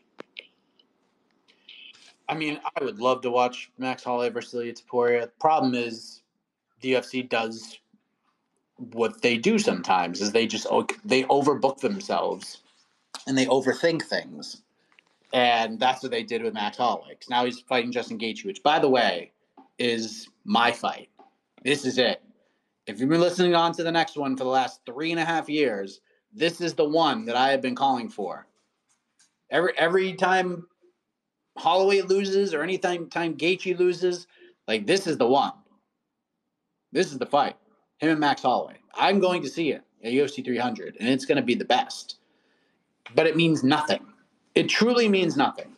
Speaker 7: I mean, I would love to watch Max Holloway versus Ilya Topuria. The problem is the U F C does what they do sometimes, is they just they overbook themselves and they overthink things. And that's what they did with Max Holloway. Now he's fighting Justin Gaethje, which, by the way, is my fight. This is it. If you've been listening on to the next one for the last three and a half years, this is the one that I have been calling for. Every every time
Speaker 18: Holloway loses or anytime time Gaethje loses, like this is the one. This is the fight. Him and Max Holloway. I'm going to see it at U F C three hundred, and it's going to be the best. But it means nothing. It truly means nothing.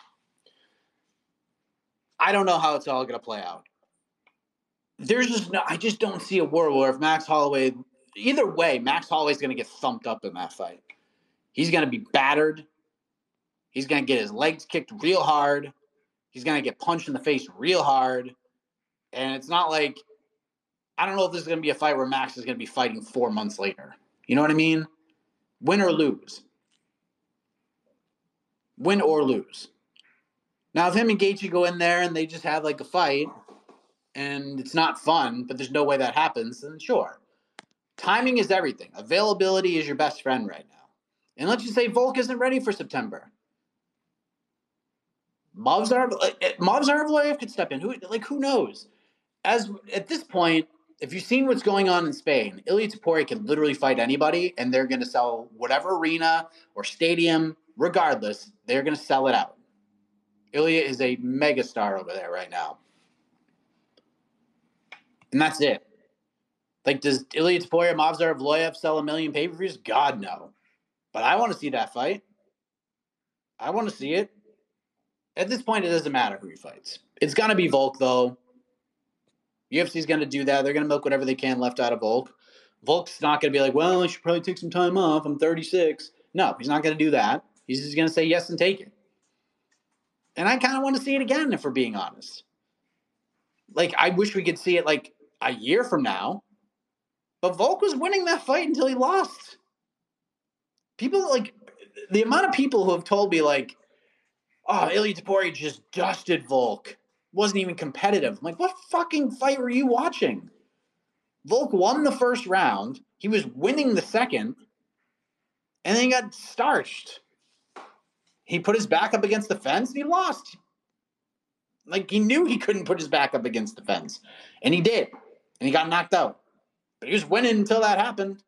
Speaker 18: I don't know how it's all going to play out. There's just no, I just don't see a world where if Max Holloway, either way, Max Holloway's going to get thumped up in that fight. He's going to be battered. He's going to get his legs kicked real hard. He's going to get punched in the face real hard. And it's not like, I don't know if this is going to be a fight where Max is going to be fighting four months later. You know what I mean? Win or lose. Win or lose. Now, if him and Gaethje go in there and they just have like a fight and it's not fun, but there's no way that happens, then sure. Timing is everything. Availability is your best friend right now. And let's just say Volk isn't ready for September. Movsar Evloev could step in. Who like who knows? As at this point, if you've seen what's going on in Spain, Ilia Topuria can literally fight anybody, and they're going to sell whatever arena or stadium, regardless, they're going to sell it out. Ilia is a megastar over there right now. And that's it. Like, does Ilia Topuria, Movsar Evloev sell a million pay-per-views? God, no. But I want to see that fight. I want to see it. At this point, it doesn't matter who he fights. It's going to be Volk, though. U F C's going to do that. They're going to milk whatever they can left out of Volk. Volk's not going to be like, well, I should probably take some time off. I'm thirty-six. No, he's not going to do that. He's just going to say yes and take it. And I kind of want to see it again, if we're being honest. Like, I wish we could see it, like, a year from now. But Volk was winning that fight until he lost. People, like, the amount of people who have told me, like, oh, Ilia Topuria just dusted Volk. Wasn't even competitive. I'm like, what fucking fight were you watching? Volk won the first round. He was winning the second. And then he got starched. He put his back up against the fence and he lost. Like, he knew he couldn't put his back up against the fence. And he did. And he got knocked out. But he was winning until that happened.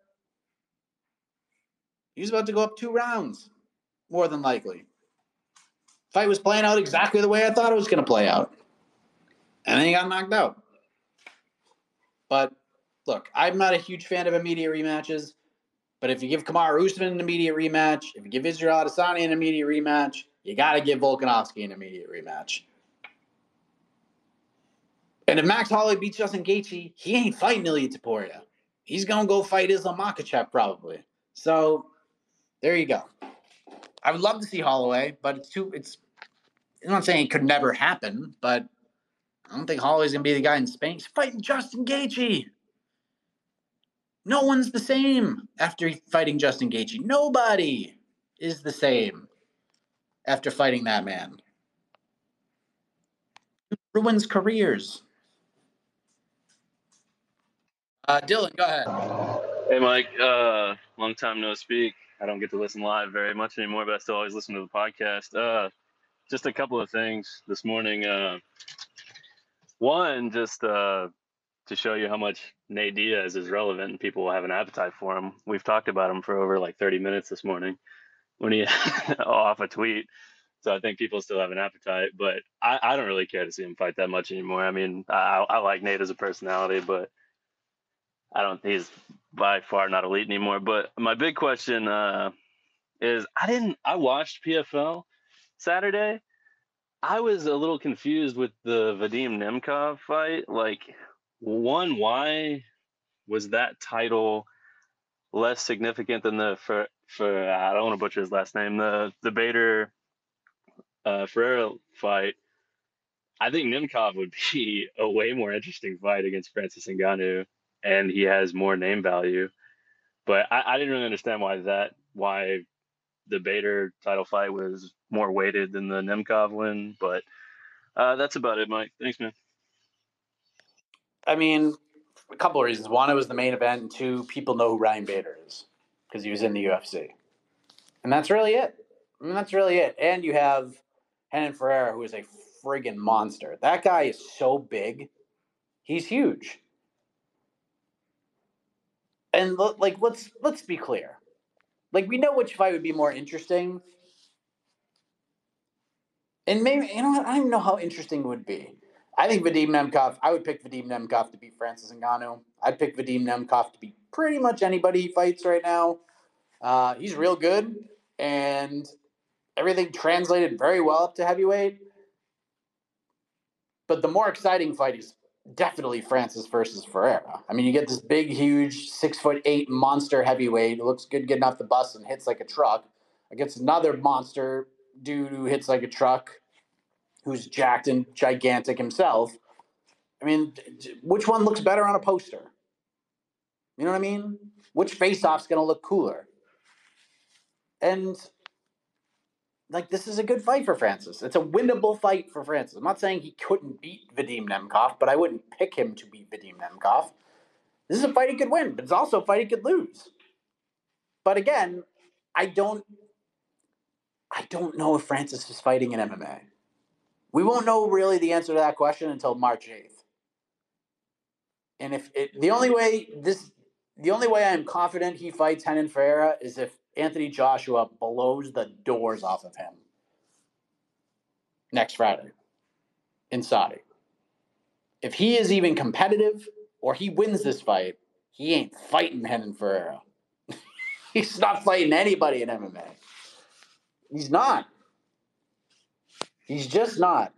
Speaker 18: He was about to go up two rounds. More than likely. Fight was playing out exactly the way I thought it was going to play out. And then he got knocked out. But, look, I'm not a huge fan of immediate rematches. But if you give Kamaru Usman an immediate rematch, if you give Israel Adesanya an immediate rematch, you got to give Volkanovski an immediate rematch. And if Max Holloway beats Justin Gaethje, he ain't fighting Ilia Topuria. He's going to go fight Islam Makhachev probably. So, there you go. I would love to see Holloway, but it's too, it's, I'm not saying it could never happen, but I don't think Holloway's going to be the guy in Spain. He's fighting Justin Gaethje. No one's the same after fighting Justin Gaethje. Nobody is the same after fighting that man. It ruins careers. Uh, Dylan, go ahead.
Speaker 19: Hey, Mike. Uh, long time no speak. I don't get to listen live very much anymore, but I still always listen to the podcast. Uh, just a couple of things this morning. Uh, one, just uh, to show you how much Nate Diaz is relevant and people will have an appetite for him. We've talked about him for over like thirty minutes this morning when he off a tweet. So I think people still have an appetite, but I, I don't really care to see him fight that much anymore. I mean, I, I like Nate as a personality, but I don't, he's by far not elite anymore. But my big question uh, is I didn't, I watched P F L Saturday. I was a little confused with the Vadim Nemkov fight. Like, one, why was that title less significant than the, for, for I don't want to butcher his last name, the, the Bader uh, Ferreira fight? I think Nemkov would be a way more interesting fight against Francis Ngannou, and he has more name value. But I, I didn't really understand why that, why the Bader title fight was more weighted than the Nemkov win. But uh, that's about it, Mike. Thanks, man.
Speaker 18: I mean, a couple of reasons. One, it was the main event. And two, people know who Ryan Bader is because he was in the U F C. And that's really it. I mean, that's really it. And you have Renan Ferreira, who is a friggin' monster. That guy is so big. He's huge. And like, let's let's be clear. Like, we know which fight would be more interesting And maybe, you know what? I don't even know how interesting it would be. I think Vadim Nemkov, I would pick Vadim Nemkov to beat Francis Ngannou. I'd pick Vadim Nemkov to beat pretty much anybody he fights right now. Uh, he's real good, and everything translated very well up to heavyweight. But the more exciting fight is definitely Francis versus Ferreira. I mean, you get this big, huge, six foot eight monster heavyweight who looks good getting off the bus and hits like a truck against another monster dude who hits like a truck, who's jacked and gigantic himself. I mean, which one looks better on a poster? You know what I mean? Which face-off's going to look cooler? And, like, this is a good fight for Francis. It's a winnable fight for Francis. I'm not saying he couldn't beat Vadim Nemkov, but I wouldn't pick him to beat Vadim Nemkov. This is a fight he could win, but it's also a fight he could lose. But again, I don't I don't know if Francis is fighting in M M A. We won't know really the answer to that question until March eighth. And if it, the only way this the only way I'm confident he fights Renan Ferreira is if Anthony Joshua blows the doors off of him next Friday in Saudi. If he is even competitive or he wins this fight, he ain't fighting Renan Ferreira. He's not fighting anybody in M M A. He's not. He's just not.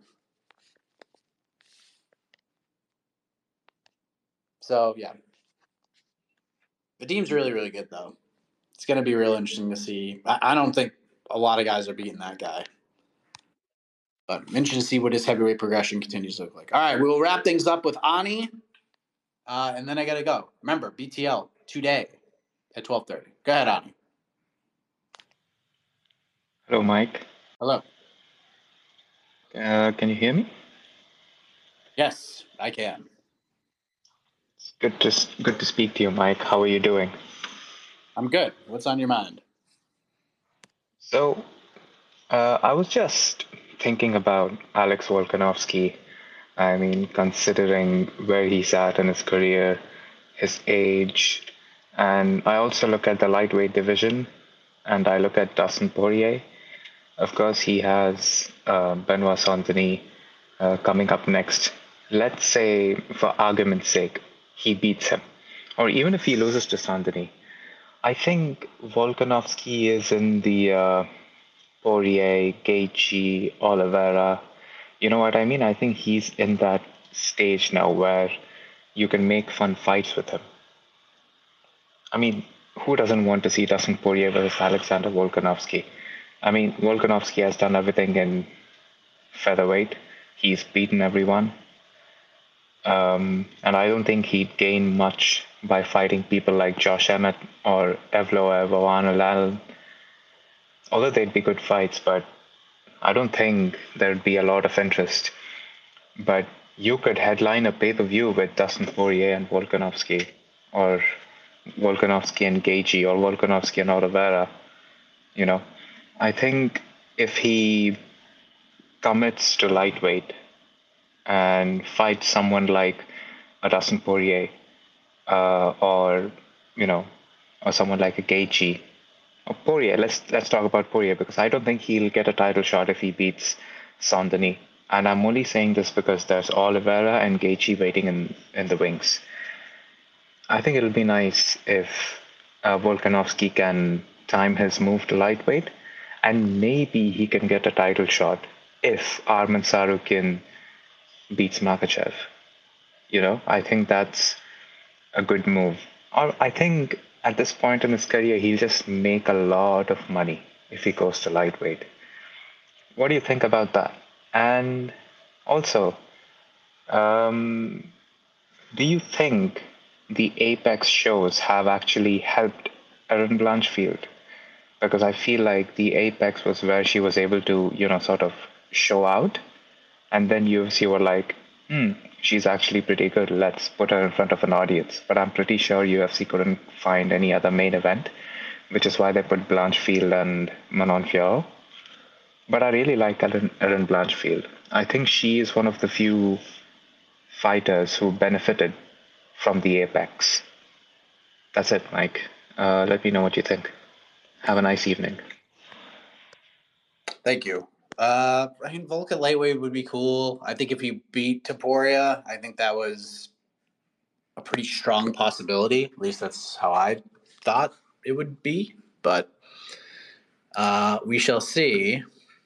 Speaker 18: So, yeah. Vadim's really, really good, though. It's going to be real interesting to see. I, I don't think a lot of guys are beating that guy. But I'm interested to see what his heavyweight progression continues to look like. All right, we'll wrap things up with Ani, uh, and then I got to go. Remember, B T L today at twelve thirty. Go ahead, Ani.
Speaker 20: Hello, Mike.
Speaker 18: Hello.
Speaker 20: Uh, can you hear me?
Speaker 18: Yes, I can.
Speaker 20: It's good to good to speak to you, Mike. How are you doing?
Speaker 18: I'm good. What's on your mind?
Speaker 20: So, uh, I was just thinking about Alex Volkanovski. I mean, considering where he's at in his career, his age, and I also look at the lightweight division, and I look at Dustin Poirier. Of course, he has uh, Benoit Saint-Denis uh, coming up next. Let's say, for argument's sake, he beats him. Or even if he loses to Saint-Denis, I think Volkanovski is in the uh, Poirier, Gaethje, Oliveira. You know what I mean? I think he's in that stage now where you can make fun fights with him. I mean, who doesn't want to see Dustin Poirier versus Alexander Volkanovski? I mean, Volkanovski has done everything in featherweight. He's beaten everyone. Um, and I don't think he'd gain much by fighting people like Josh Emmett or Evloev or Arnold Allen. Although they'd be good fights, but I don't think there'd be a lot of interest. But you could headline a pay-per-view with Dustin Poirier and Volkanovski, or Volkanovski and Gaethje, or Volkanovski and Oliveira. You know, I think if he commits to lightweight and fights someone like a Dustin Poirier, uh, or you know, or someone like a Gaethje, or Poirier. Let's let's talk about Poirier, because I don't think he'll get a title shot if he beats Saint-Denis. And I'm only saying this because there's Oliveira and Gaethje waiting in, in the wings. I think it'll be nice if uh, Volkanovski can time his move to lightweight, and maybe he can get a title shot if Arman Tsarukyan beats Makhachev. You know, I think that's a good move. Or I think at this point in his career, he'll just make a lot of money if he goes to lightweight. What do you think about that? And also, um, do you think the Apex shows have actually helped Erin Blanchfield? Because I feel like the Apex was where she was able to, you know, sort of show out. And then U F C were like, hmm, she's actually pretty good. Let's put her in front of an audience. But I'm pretty sure U F C couldn't find any other main event, which is why they put Blanchfield and Manon Fiorot. But I really like Erin, Erin Blanchfield. I think she is one of the few fighters who benefited from the Apex. That's it, Mike. Uh, let me know what you think. Have a nice evening.
Speaker 18: Thank you. Uh, I mean, Volk at lightweight would be cool. I think if he beat Topuria, I think that was a pretty strong possibility. At least that's how I thought it would be. But uh, we shall see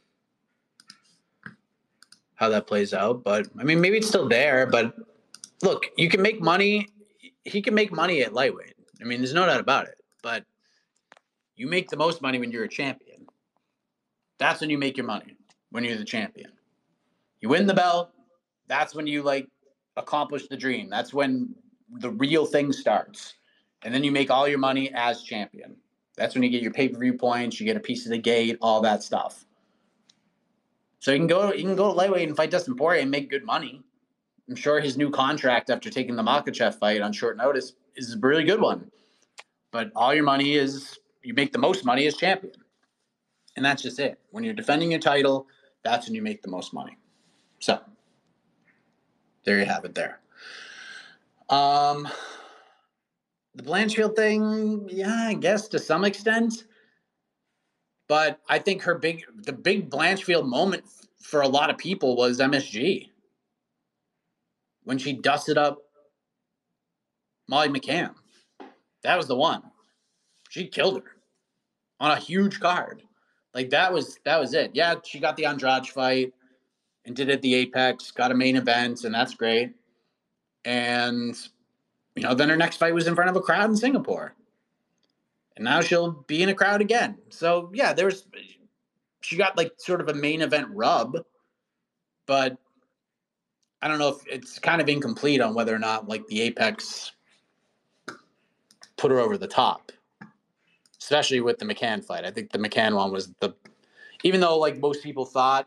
Speaker 18: how that plays out. But, I mean, maybe it's still there. But, look, you can make money. He can make money at lightweight. I mean, there's no doubt about it. But you make the most money when you're a champion. That's when you make your money, when you're the champion. You win the belt, that's when you, like, accomplish the dream. That's when the real thing starts. And then you make all your money as champion. That's when you get your pay-per-view points, you get a piece of the gate, all that stuff. So you can go you can go to lightweight and fight Dustin Poirier and make good money. I'm sure his new contract after taking the Makhachev fight on short notice is a really good one. But all your money is, you make the most money as champion. And that's just it. When you're defending your title, that's when you make the most money. So, there you have it there. Um, the Blanchfield thing, yeah, I guess to some extent. But I think her big, the big Blanchfield moment f- for a lot of people was M S G. When she dusted up Molly McCann. That was the one. She killed her on a huge card. Like, that was that was it. Yeah, she got the Andrade fight and did it at the Apex, got a main event, and that's great. And, you know, then her next fight was in front of a crowd in Singapore. And now she'll be in a crowd again. So, yeah, there's she got, like, sort of a main event rub. But I don't know if it's kind of incomplete on whether or not, like, the Apex put her over the top. Especially with the McCann fight. I think the McCann one was the, even though like most people thought,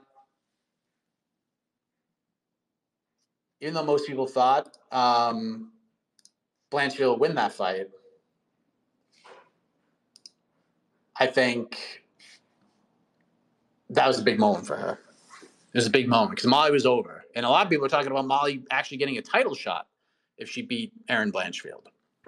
Speaker 18: even though most people thought um, Blanchfield would win that fight, I think that was a big moment for her. It was a big moment because Molly was over. And a lot of people were talking about Molly actually getting a title shot if she beat Erin Blanchfield.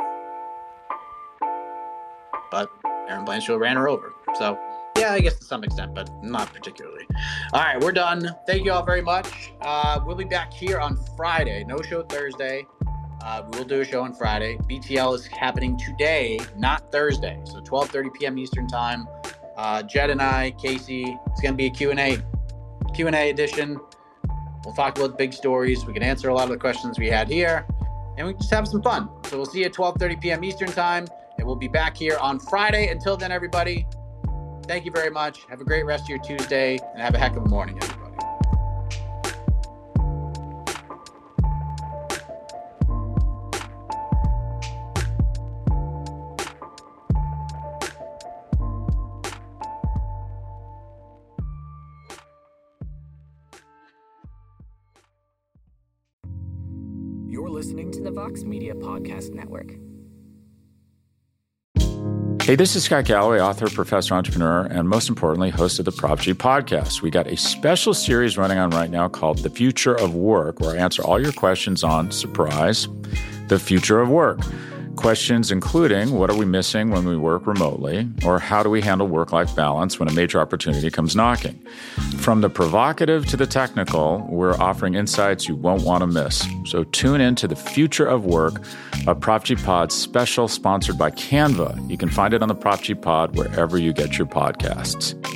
Speaker 18: But Erin Blanchfield ran her over. So, yeah, I guess to some extent, but not particularly. All right, we're done. Thank you all very much. Uh, we'll be back here on Friday. No show Thursday. Uh, we will do a show on Friday. B T L is happening today, not Thursday. So twelve thirty p.m. Eastern time. Uh, Jed and I, Casey, it's going to be a Q and A. Q and A edition. We'll talk about big stories. We can answer a lot of the questions we had here. And we can just have some fun. So we'll see you at twelve thirty p.m. Eastern time. And we'll be back here on Friday. Until then, everybody, thank you very much. Have a great rest of your Tuesday. And have a heck of a morning, everybody.
Speaker 3: You're listening to the Vox Media Podcast Network.
Speaker 1: Hey, this is Scott Galloway, author, professor, entrepreneur, and most importantly, host of the Prop G podcast. We got a special series running on right now called The Future of Work, where I answer all your questions on, surprise, the future of work. Questions including, what are we missing when we work remotely? Or how do we handle work-life balance when a major opportunity comes knocking? From the provocative to the technical, we're offering insights you won't want to miss. So tune in to The Future of Work, a Prop G Pod special sponsored by Canva. You can find it on the Prop G Pod wherever you get your podcasts.